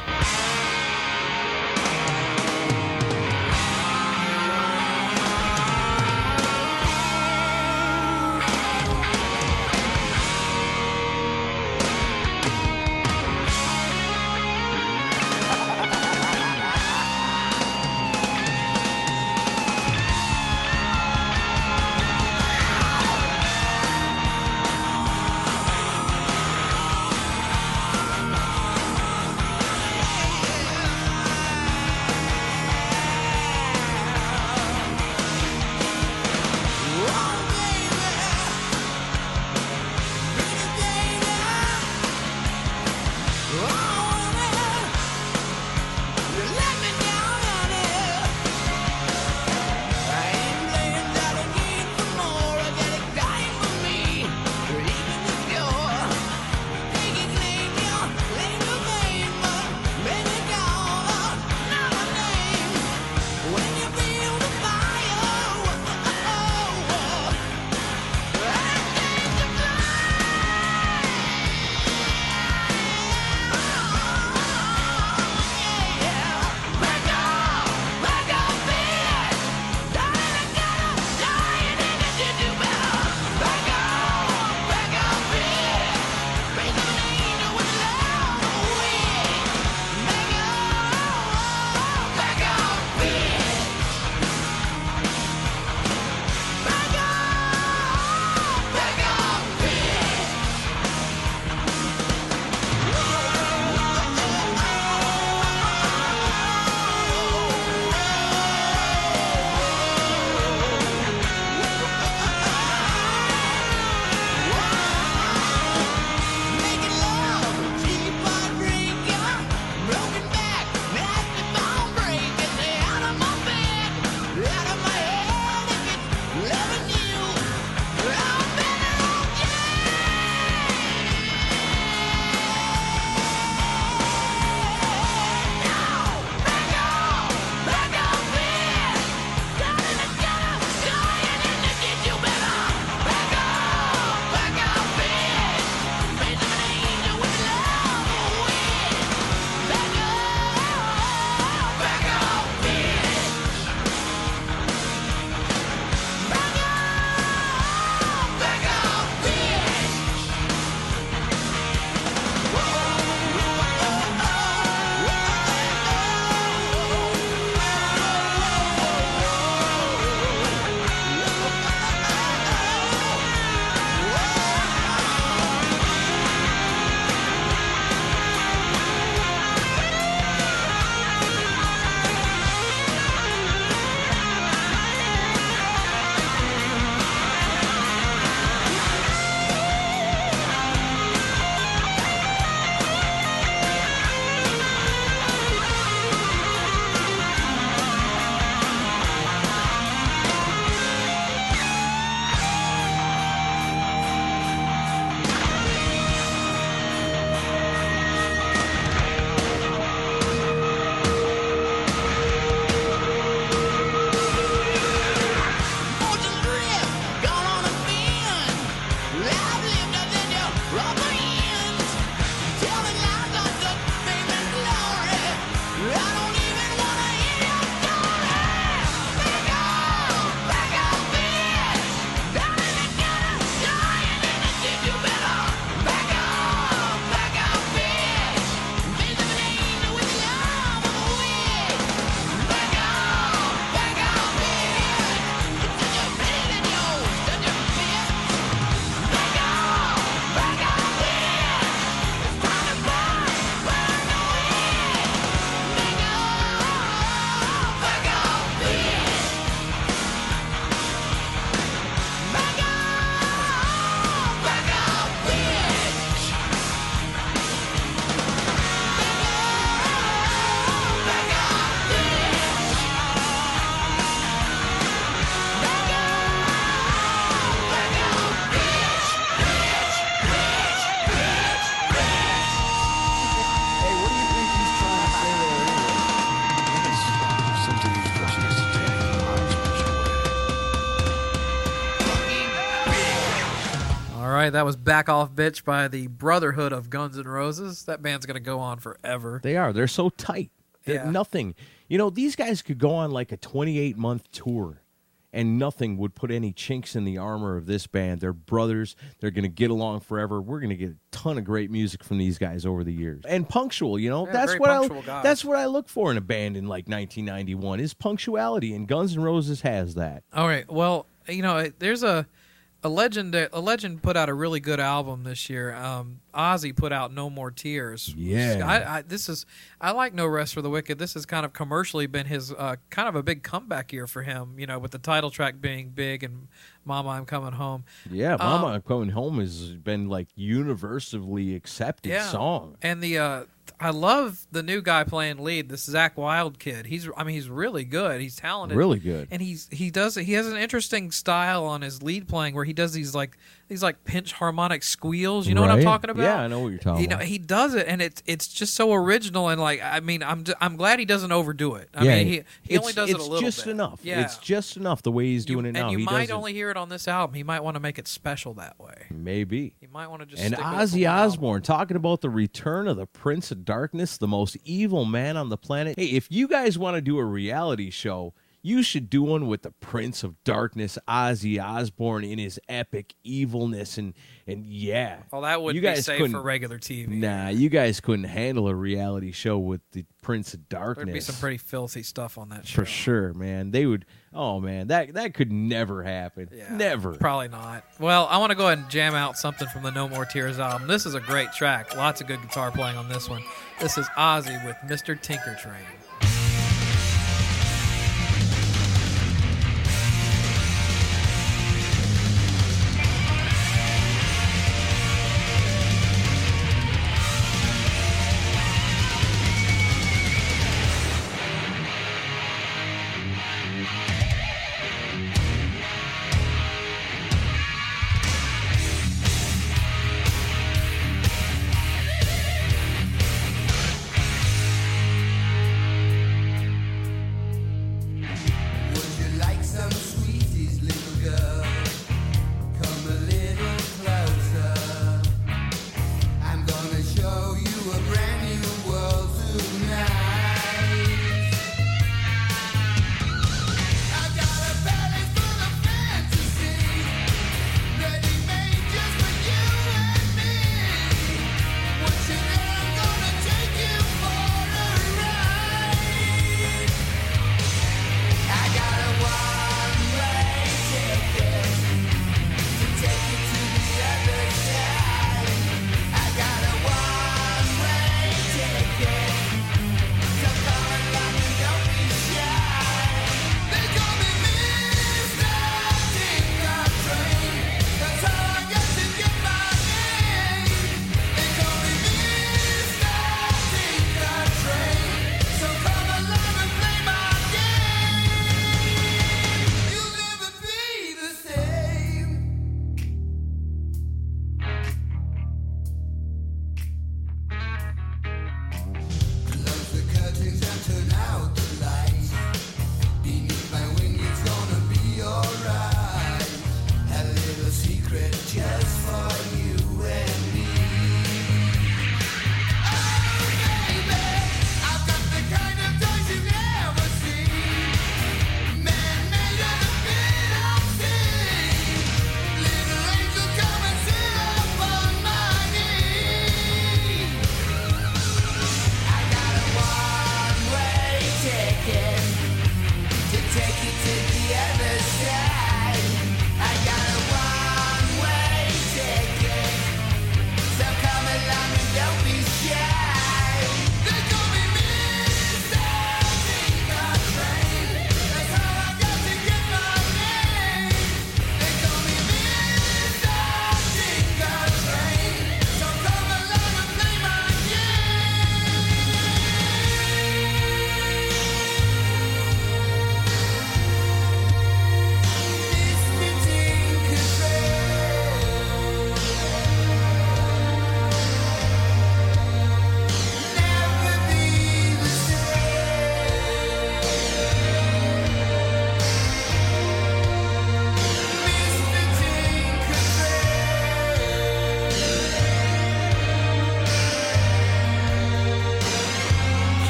Speaker 4: right, that was Back Off Bitch by the Brotherhood of Guns N' Roses. That band's going to go on forever.
Speaker 5: They are. They're so tight. They're nothing. You know, these guys could go on like a 28-month tour, and nothing would put any chinks in the armor of this band. They're brothers. They're going to get along forever. We're going to get a ton of great music from these guys over the years. And punctual, you know.
Speaker 4: Yeah,
Speaker 5: that's
Speaker 4: very
Speaker 5: what
Speaker 4: punctual guys.
Speaker 5: that's what I look for in a band in like 1991 is punctuality, and Guns N' Roses has that.
Speaker 4: All right. Well, you know, there's a legend. A legend put out a really good album this year. Ozzy put out No More Tears.
Speaker 5: Yeah.
Speaker 4: I like No Rest for the Wicked. This has kind of commercially been his kind of a big comeback year for him. You know, with the title track being big and Mama I'm Coming Home.
Speaker 5: Yeah, Mama I'm Coming Home has been like universally accepted song.
Speaker 4: And I love the new guy playing lead, this Zach Wild kid. He's really good. He's talented.
Speaker 5: Really good.
Speaker 4: And he has an interesting style on his lead playing where he does these pinch harmonic squeals. You know what I'm
Speaker 5: Right?
Speaker 4: talking about?
Speaker 5: Yeah, I know what you're talking about.
Speaker 4: He does it, and it's just so original. And I'm glad he doesn't overdo it. I
Speaker 5: Yeah,
Speaker 4: mean, he only does it a little bit.
Speaker 5: It's just enough.
Speaker 4: Yeah.
Speaker 5: It's just enough the way he's doing it now.
Speaker 4: And you
Speaker 5: He
Speaker 4: might
Speaker 5: doesn't-
Speaker 4: only hear it on this album. He might want to make it special that way.
Speaker 5: Maybe.
Speaker 4: He might want to just
Speaker 5: And
Speaker 4: stick with it for
Speaker 5: Ozzy
Speaker 4: one album.
Speaker 5: Osbourne talking about the return of the Prince of Darkness, the most evil man on the planet. Hey, if you guys want to do a reality show, you should do one with the Prince of Darkness, Ozzy Osbourne, in his epic evilness. And yeah.
Speaker 4: Well, that wouldn't
Speaker 5: You
Speaker 4: be
Speaker 5: guys
Speaker 4: safe
Speaker 5: couldn't-
Speaker 4: for regular TV.
Speaker 5: Nah, you guys couldn't handle a reality show with the Prince of Darkness.
Speaker 4: There'd be some pretty filthy stuff on that show.
Speaker 5: For sure, man. They would. Oh man, that could never happen.
Speaker 4: Yeah,
Speaker 5: Never.
Speaker 4: Probably not. Well, I want to go ahead and jam out something from the No More Tears album. This is a great track. Lots of good guitar playing on this one. This is Ozzy with Mr. Tinker Train.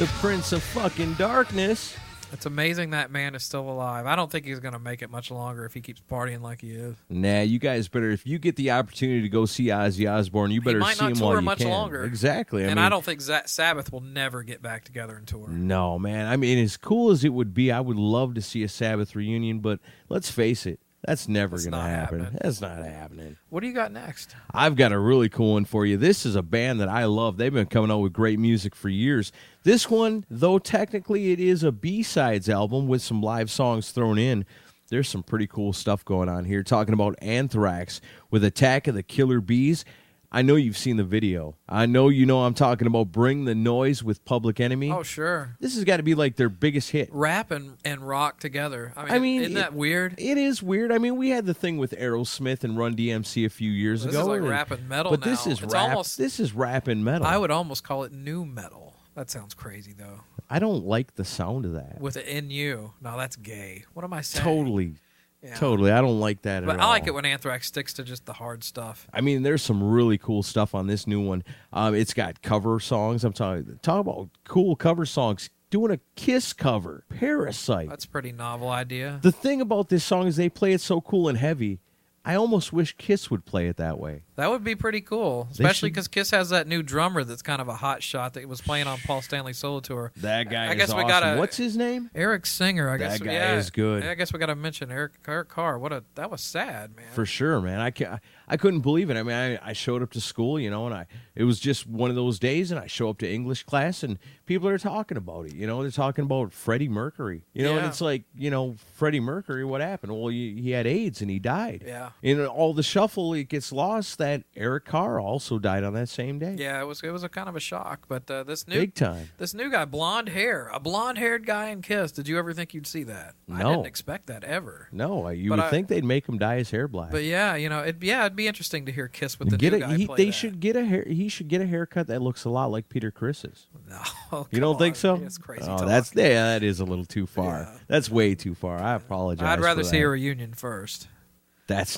Speaker 5: the Prince of fucking Darkness.
Speaker 4: It's amazing that man is still alive. I don't think he's going to make it much longer if he keeps partying like he is.
Speaker 5: Nah, you guys better, if you get the opportunity to go see Ozzy Osbourne, you better see him while you
Speaker 4: much
Speaker 5: can.
Speaker 4: Longer.
Speaker 5: Exactly.
Speaker 4: I don't think Sabbath will never get back together and tour.
Speaker 5: No, man. I mean, as cool as it would be, I would love to see a Sabbath reunion, but let's face it, that's never going to happen. That's not happening.
Speaker 4: What do you got next?
Speaker 5: I've got a really cool one for you. This is a band that I love. They've been coming out with great music for years. This one, though technically it is a B-sides album with some live songs thrown in, there's some pretty cool stuff going on here. Talking about Anthrax with Attack of the Killer Bees. I know you've seen the video. I know you know I'm talking about Bring the Noise with Public Enemy.
Speaker 4: Oh, sure.
Speaker 5: This has got to be like their biggest hit.
Speaker 4: Rap and rock together. I mean isn't that weird?
Speaker 5: It is weird. I mean, we had the thing with Aerosmith and Run DMC a few years ago.
Speaker 4: This is like rap and metal
Speaker 5: but
Speaker 4: now.
Speaker 5: This is rap. This is rap and metal.
Speaker 4: I would almost call it new metal. That sounds crazy, though.
Speaker 5: I don't like the sound of that.
Speaker 4: With an NU. No, that's gay. What am I saying?
Speaker 5: Totally.
Speaker 4: Yeah.
Speaker 5: Totally. I don't like that at all.
Speaker 4: But I like it when Anthrax sticks to just the hard stuff.
Speaker 5: I mean, there's some really cool stuff on this new one. It's got cover songs. I'm talking about cool cover songs. Doing a Kiss cover, Parasite.
Speaker 4: That's a pretty novel idea.
Speaker 5: The thing about this song is they play it so cool and heavy. I almost wish Kiss would play it that way.
Speaker 4: That would be pretty cool, especially because Kiss has that new drummer that's kind of a hot shot that was playing on Paul Stanley Solo Tour.
Speaker 5: That guy
Speaker 4: I guess
Speaker 5: is
Speaker 4: we
Speaker 5: awesome.
Speaker 4: Gotta,
Speaker 5: What's his name?
Speaker 4: Eric Singer. I guess
Speaker 5: that guy is good.
Speaker 4: I guess we got to mention Eric Carr. That was sad, man.
Speaker 5: For sure, man. I couldn't believe it. I mean, I showed up to school, and it was just one of those days, and I show up to English class, and people are talking about it. They're talking about Freddie Mercury. And it's like, Freddie Mercury, what happened? Well, he had AIDS and he died.
Speaker 4: Yeah.
Speaker 5: In all the shuffle, it gets lost that Eric Carr also died on that same day.
Speaker 4: Yeah, it was a kind of a shock. But this new
Speaker 5: big time.
Speaker 4: This new guy, a blonde-haired guy in Kiss. Did you ever think you'd see that?
Speaker 5: No.
Speaker 4: I didn't expect that ever.
Speaker 5: No, you would think they'd make him dye his hair black.
Speaker 4: But yeah, it'd be interesting to hear Kiss with the new guy play that.
Speaker 5: He should get a haircut that looks a lot like Peter Criss's.
Speaker 4: No,
Speaker 5: you don't think so?
Speaker 4: That's crazy.
Speaker 5: Oh, that is a little too far. Yeah. That's way too far. I apologize.
Speaker 4: I'd rather see a reunion first.
Speaker 5: That's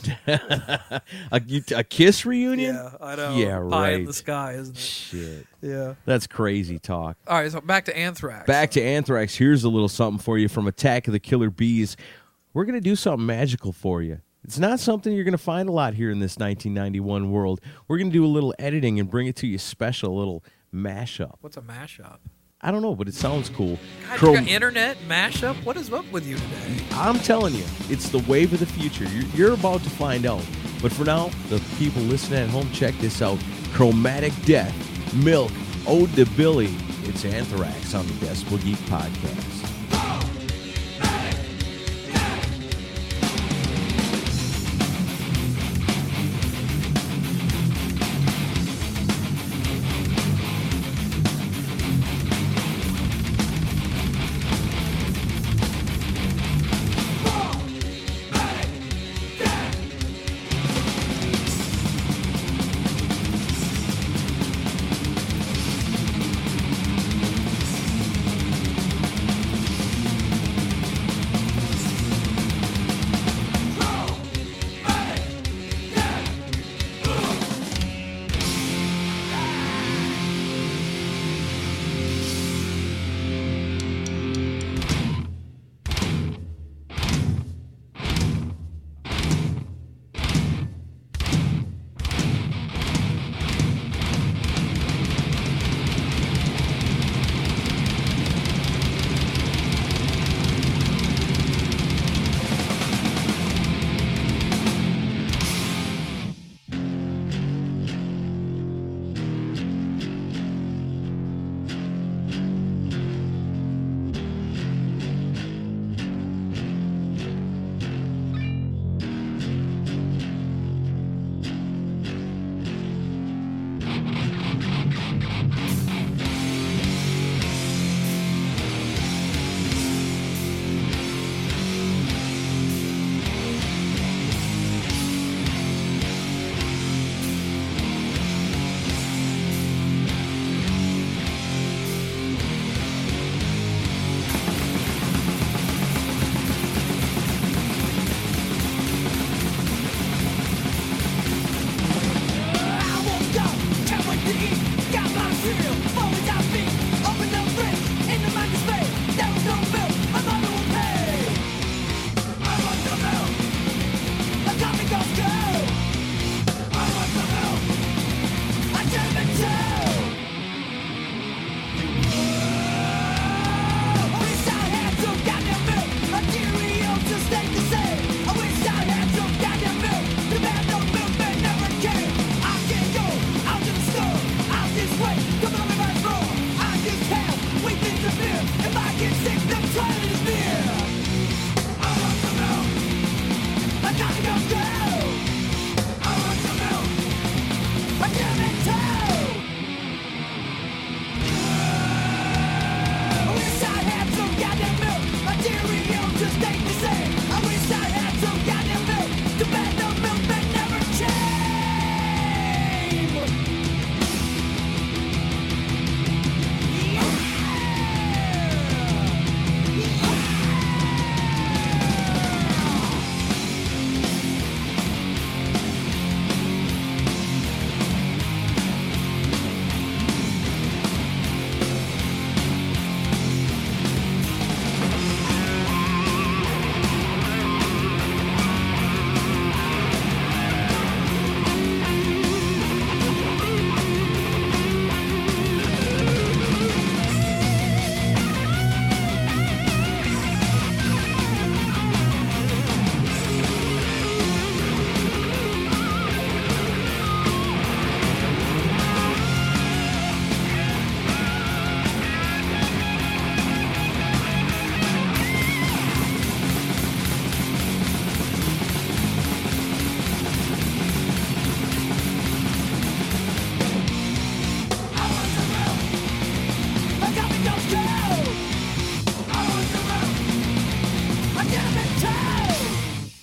Speaker 5: a Kiss reunion?
Speaker 4: Yeah, I know.
Speaker 5: Yeah, right.
Speaker 4: Pie in the sky, isn't it?
Speaker 5: Shit.
Speaker 4: Yeah.
Speaker 5: That's crazy talk.
Speaker 4: All right, so back to Anthrax.
Speaker 5: Back to Anthrax. Here's a little something for you from Attack of the Killer Bees. We're going to do something magical for you. It's not something you're going to find a lot here in this 1991 world. We're going to do a little editing and bring it to you special, a little mashup.
Speaker 4: What's a mashup?
Speaker 5: I don't know, but it sounds cool.
Speaker 4: God, you got internet mashup? What is up with you today?
Speaker 5: I'm telling you, it's the wave of the future. You're about to find out. But for now, the people listening at home, check this out. Chromatic Death, Milk, Ode to Billy. It's Anthrax on the Decibel Geek Podcast.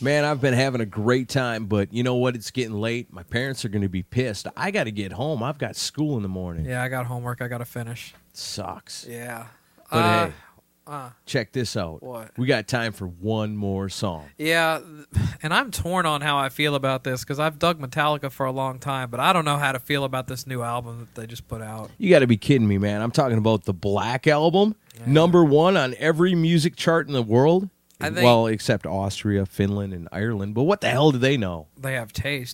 Speaker 5: Man, I've been having a great time, but you know what? It's getting late. My parents are going to be pissed. I got to get home. I've got school in the morning.
Speaker 4: Yeah, I got homework I got to finish.
Speaker 5: Sucks.
Speaker 4: Yeah.
Speaker 5: But hey, check this out.
Speaker 4: What?
Speaker 5: We got time for one more song.
Speaker 4: Yeah, and I'm torn on how I feel about this because I've dug Metallica for a long time, but I don't know how to feel about this new album that they just put out.
Speaker 5: You got to be kidding me, man. I'm talking about the Black Album, #1 on every music chart in the world. Well, except Austria, Finland, and Ireland. But what the hell do they know?
Speaker 4: They have taste.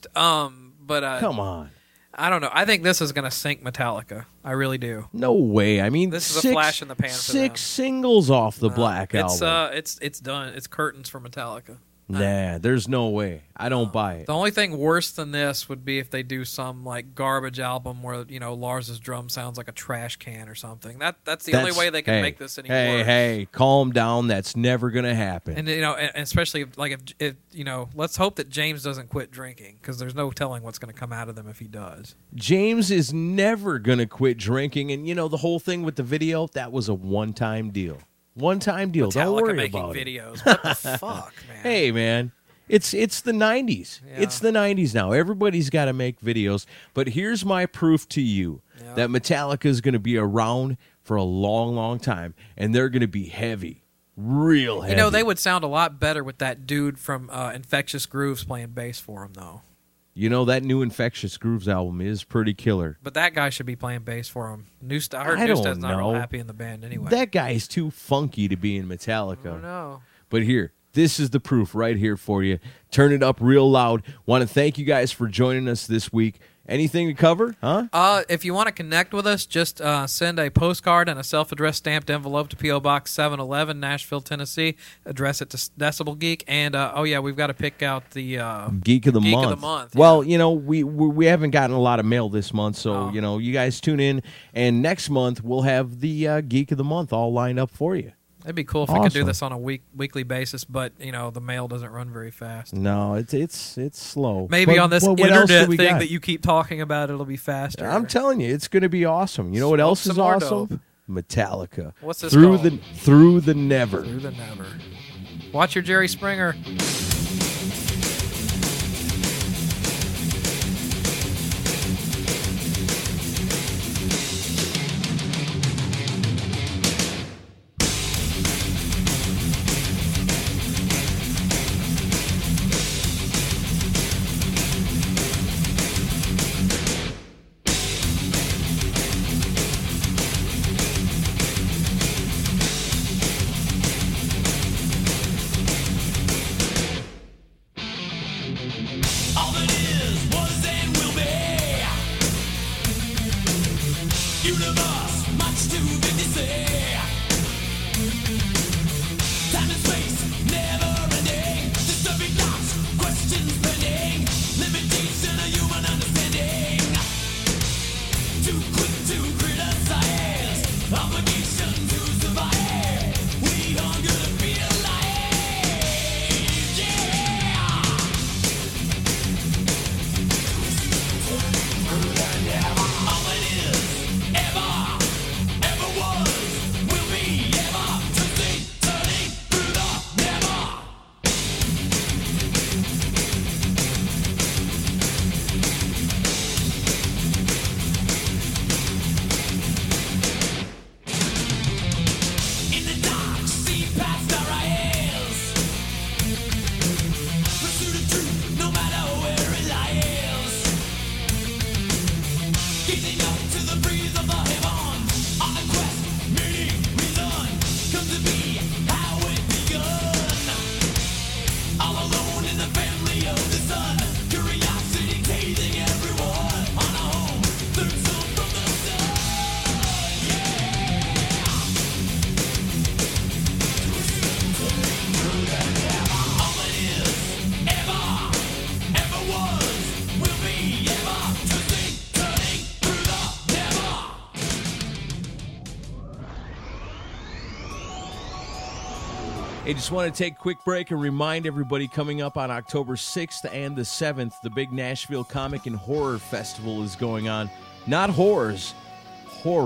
Speaker 4: But
Speaker 5: come on.
Speaker 4: I don't know. I think this is going to sink Metallica. I really do.
Speaker 5: No way. I mean,
Speaker 4: this is a flash in the pan for them.
Speaker 5: 6 singles off the Black Album.
Speaker 4: It's done. It's curtains for Metallica.
Speaker 5: Nah, there's no way. I don't buy it.
Speaker 4: The only thing worse than this would be if they do some like garbage album where Lars's drum sounds like a trash can or something. That's the only way they can make this any worse.
Speaker 5: Hey, calm down. That's never gonna happen.
Speaker 4: And and especially if let's hope that James doesn't quit drinking because there's no telling what's going to come out of them if he does.
Speaker 5: James is never gonna quit drinking, and the whole thing with the video, that was a one-time deal. One-time deal.
Speaker 4: Metallica
Speaker 5: Don't worry
Speaker 4: making
Speaker 5: about
Speaker 4: videos. What the fuck, man?
Speaker 5: Hey, man. It's the 90s.
Speaker 4: Yeah.
Speaker 5: It's the 90s now. Everybody's got to make videos. But here's my proof to you that Metallica is going to be around for a long, long time, and they're going to be heavy. Real heavy.
Speaker 4: They would sound a lot better with that dude from Infectious Grooves playing bass for him, though.
Speaker 5: That new Infectious Grooves album is pretty killer.
Speaker 4: But that guy should be playing bass for him. I heard Newsted's not real happy in the band anyway.
Speaker 5: That guy is too funky to be in Metallica.
Speaker 4: I don't know.
Speaker 5: But here, this is the proof right here for you. Turn it up real loud. Want to thank you guys for joining us this week. Anything to cover, huh?
Speaker 4: If you want to connect with us, just send a postcard and a self-addressed stamped envelope to P.O. Box 711, Nashville, Tennessee. Address it to Decibel Geek. And, we've got to pick out the
Speaker 5: Geek of the Month. Well, we haven't gotten a lot of mail this month, so, you guys tune in. And next month, we'll have the Geek of the Month all lined up for you.
Speaker 4: It'd be cool if we could do this on a weekly basis, but the mail doesn't run very fast.
Speaker 5: No, it's slow.
Speaker 4: Maybe on this internet thing that you keep talking about, it'll be faster.
Speaker 5: I'm telling you, it's going to be awesome. You know what else is awesome?
Speaker 4: Dope.
Speaker 5: Metallica.
Speaker 4: What's this
Speaker 5: Through
Speaker 4: called?
Speaker 5: Through the Never.
Speaker 4: Through the Never. Watch your Jerry Springer.
Speaker 5: Hey, just want to take a quick break and remind everybody coming up on October 6th and the 7th, the big Nashville Comic and Horror Festival is going on. Not horrors, horror.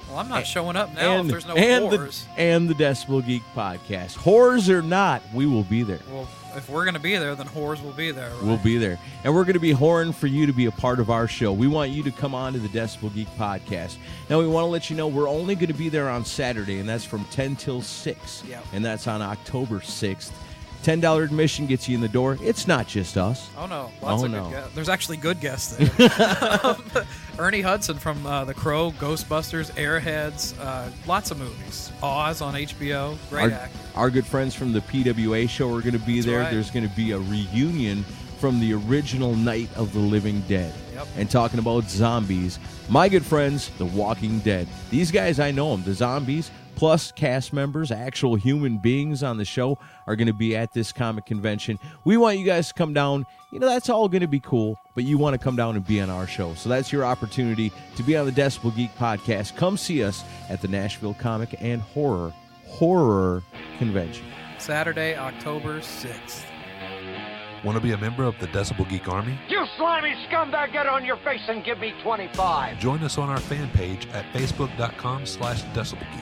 Speaker 4: Well, I'm not showing up now if there's no whores.
Speaker 5: And the Decibel Geek podcast. Whores or not, we will be there.
Speaker 4: Well, if we're going to be there, then whores will be there. Right?
Speaker 5: We'll be there. And we're going to be whoring for you to be a part of our show. We want you to come on to the Decibel Geek podcast. Now, we want to let you know we're only going to be there on Saturday, and that's from 10 till 6.
Speaker 4: Yep.
Speaker 5: And that's on October 6th. $10 admission gets you in the door. It's not just us.
Speaker 4: Oh, no. Lots of good guests. There's actually good guests there. Ernie Hudson from The Crow, Ghostbusters, Airheads, lots of movies. Oz on HBO. Great actor.
Speaker 5: Our good friends from the PWA show are going to be there.
Speaker 4: right.
Speaker 5: There's going to be a reunion from the original Night of the Living Dead.
Speaker 4: Yep.
Speaker 5: And talking about zombies, my good friends, The Walking Dead. These guys, I know them. The zombies, plus cast members, actual human beings on the show, are going to be at this comic convention. We want you guys to come down. You know, that's all going to be cool, but you want to come down and be on our show. So that's your opportunity to be on the Decibel Geek podcast. Come see us at the Nashville Comic and Horror Convention.
Speaker 4: Saturday, October 6th.
Speaker 8: Want to be a member of the Decibel Geek Army?
Speaker 10: You slimy scumbag, get on your face and give me 25.
Speaker 8: Join us on our fan page at facebook.com/decibelgeek.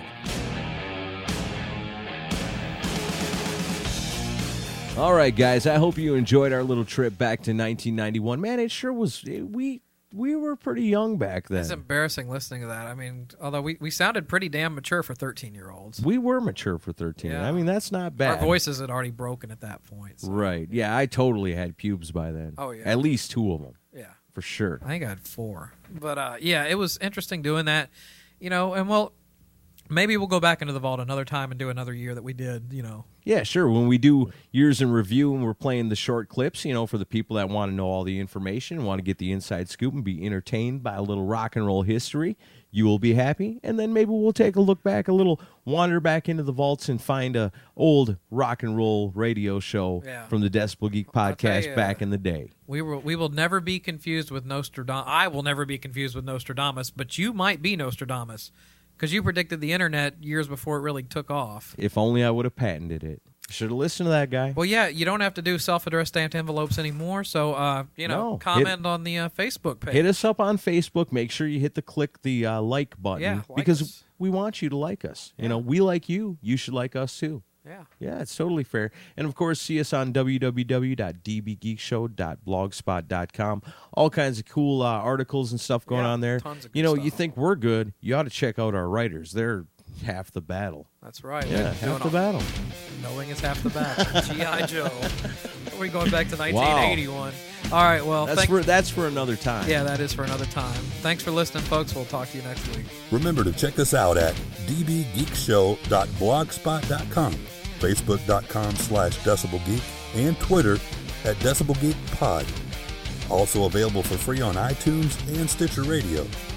Speaker 5: All right, guys, I hope you enjoyed our little trip back to 1991. Man, it sure was. We were pretty young back then.
Speaker 4: It's embarrassing listening to that. I mean, although we sounded pretty damn mature for 13-year-olds.
Speaker 5: We were mature for 13.
Speaker 4: Yeah.
Speaker 5: I mean, that's not bad.
Speaker 4: Our voices had already broken at that point. So.
Speaker 5: Right. Yeah, I totally had pubes by then.
Speaker 4: Oh, yeah.
Speaker 5: At least 2 of them.
Speaker 4: Yeah.
Speaker 5: For sure.
Speaker 4: I think I had 4. But, yeah, it was interesting doing that. You know, and, well, maybe we'll go back into the vault another time and do another year that we did, you know.
Speaker 5: Yeah, sure. When we do years in review and we're playing the short clips, you know, for the people that want to know all the information, want to get the inside scoop and be entertained by a little rock and roll history, you will be happy. And then maybe we'll take a look back, a little wander back into the vaults and find a old rock and roll radio show from the Decibel Geek podcast back in the day.
Speaker 4: We will never be confused with Nostradamus. I will never be confused with Nostradamus, but you might be Nostradamus. Because you predicted the internet years before it really took off.
Speaker 5: If only I would have patented it. Should have listened to that guy.
Speaker 4: Well, yeah, you don't have to do self-addressed stamped envelopes anymore, so, comment on the Facebook page.
Speaker 5: Hit us up on Facebook. Make sure you click the like button.
Speaker 4: Yeah,
Speaker 5: because we want you to like us. You know, we like you. You should like us, too.
Speaker 4: Yeah.
Speaker 5: Yeah, it's totally fair. And, of course, see us on www.dbgeekshow.blogspot.com. All kinds of cool articles and stuff going on there.
Speaker 4: Tons of good stuff.
Speaker 5: You think we're good, you ought to check out our writers. They're half the battle.
Speaker 4: That's right.
Speaker 5: Yeah, half the battle.
Speaker 4: Knowing is half the battle. G.I. Joe. We're going back to 1981. Wow. All right, well,
Speaker 5: that's for another time.
Speaker 4: Yeah, that is for another time. Thanks for listening, folks. We'll talk to you next week.
Speaker 3: Remember to check us out at dbgeekshow.blogspot.com, facebook.com/decibelgeek, and Twitter at decibelgeekpod. Also available for free on iTunes and Stitcher Radio.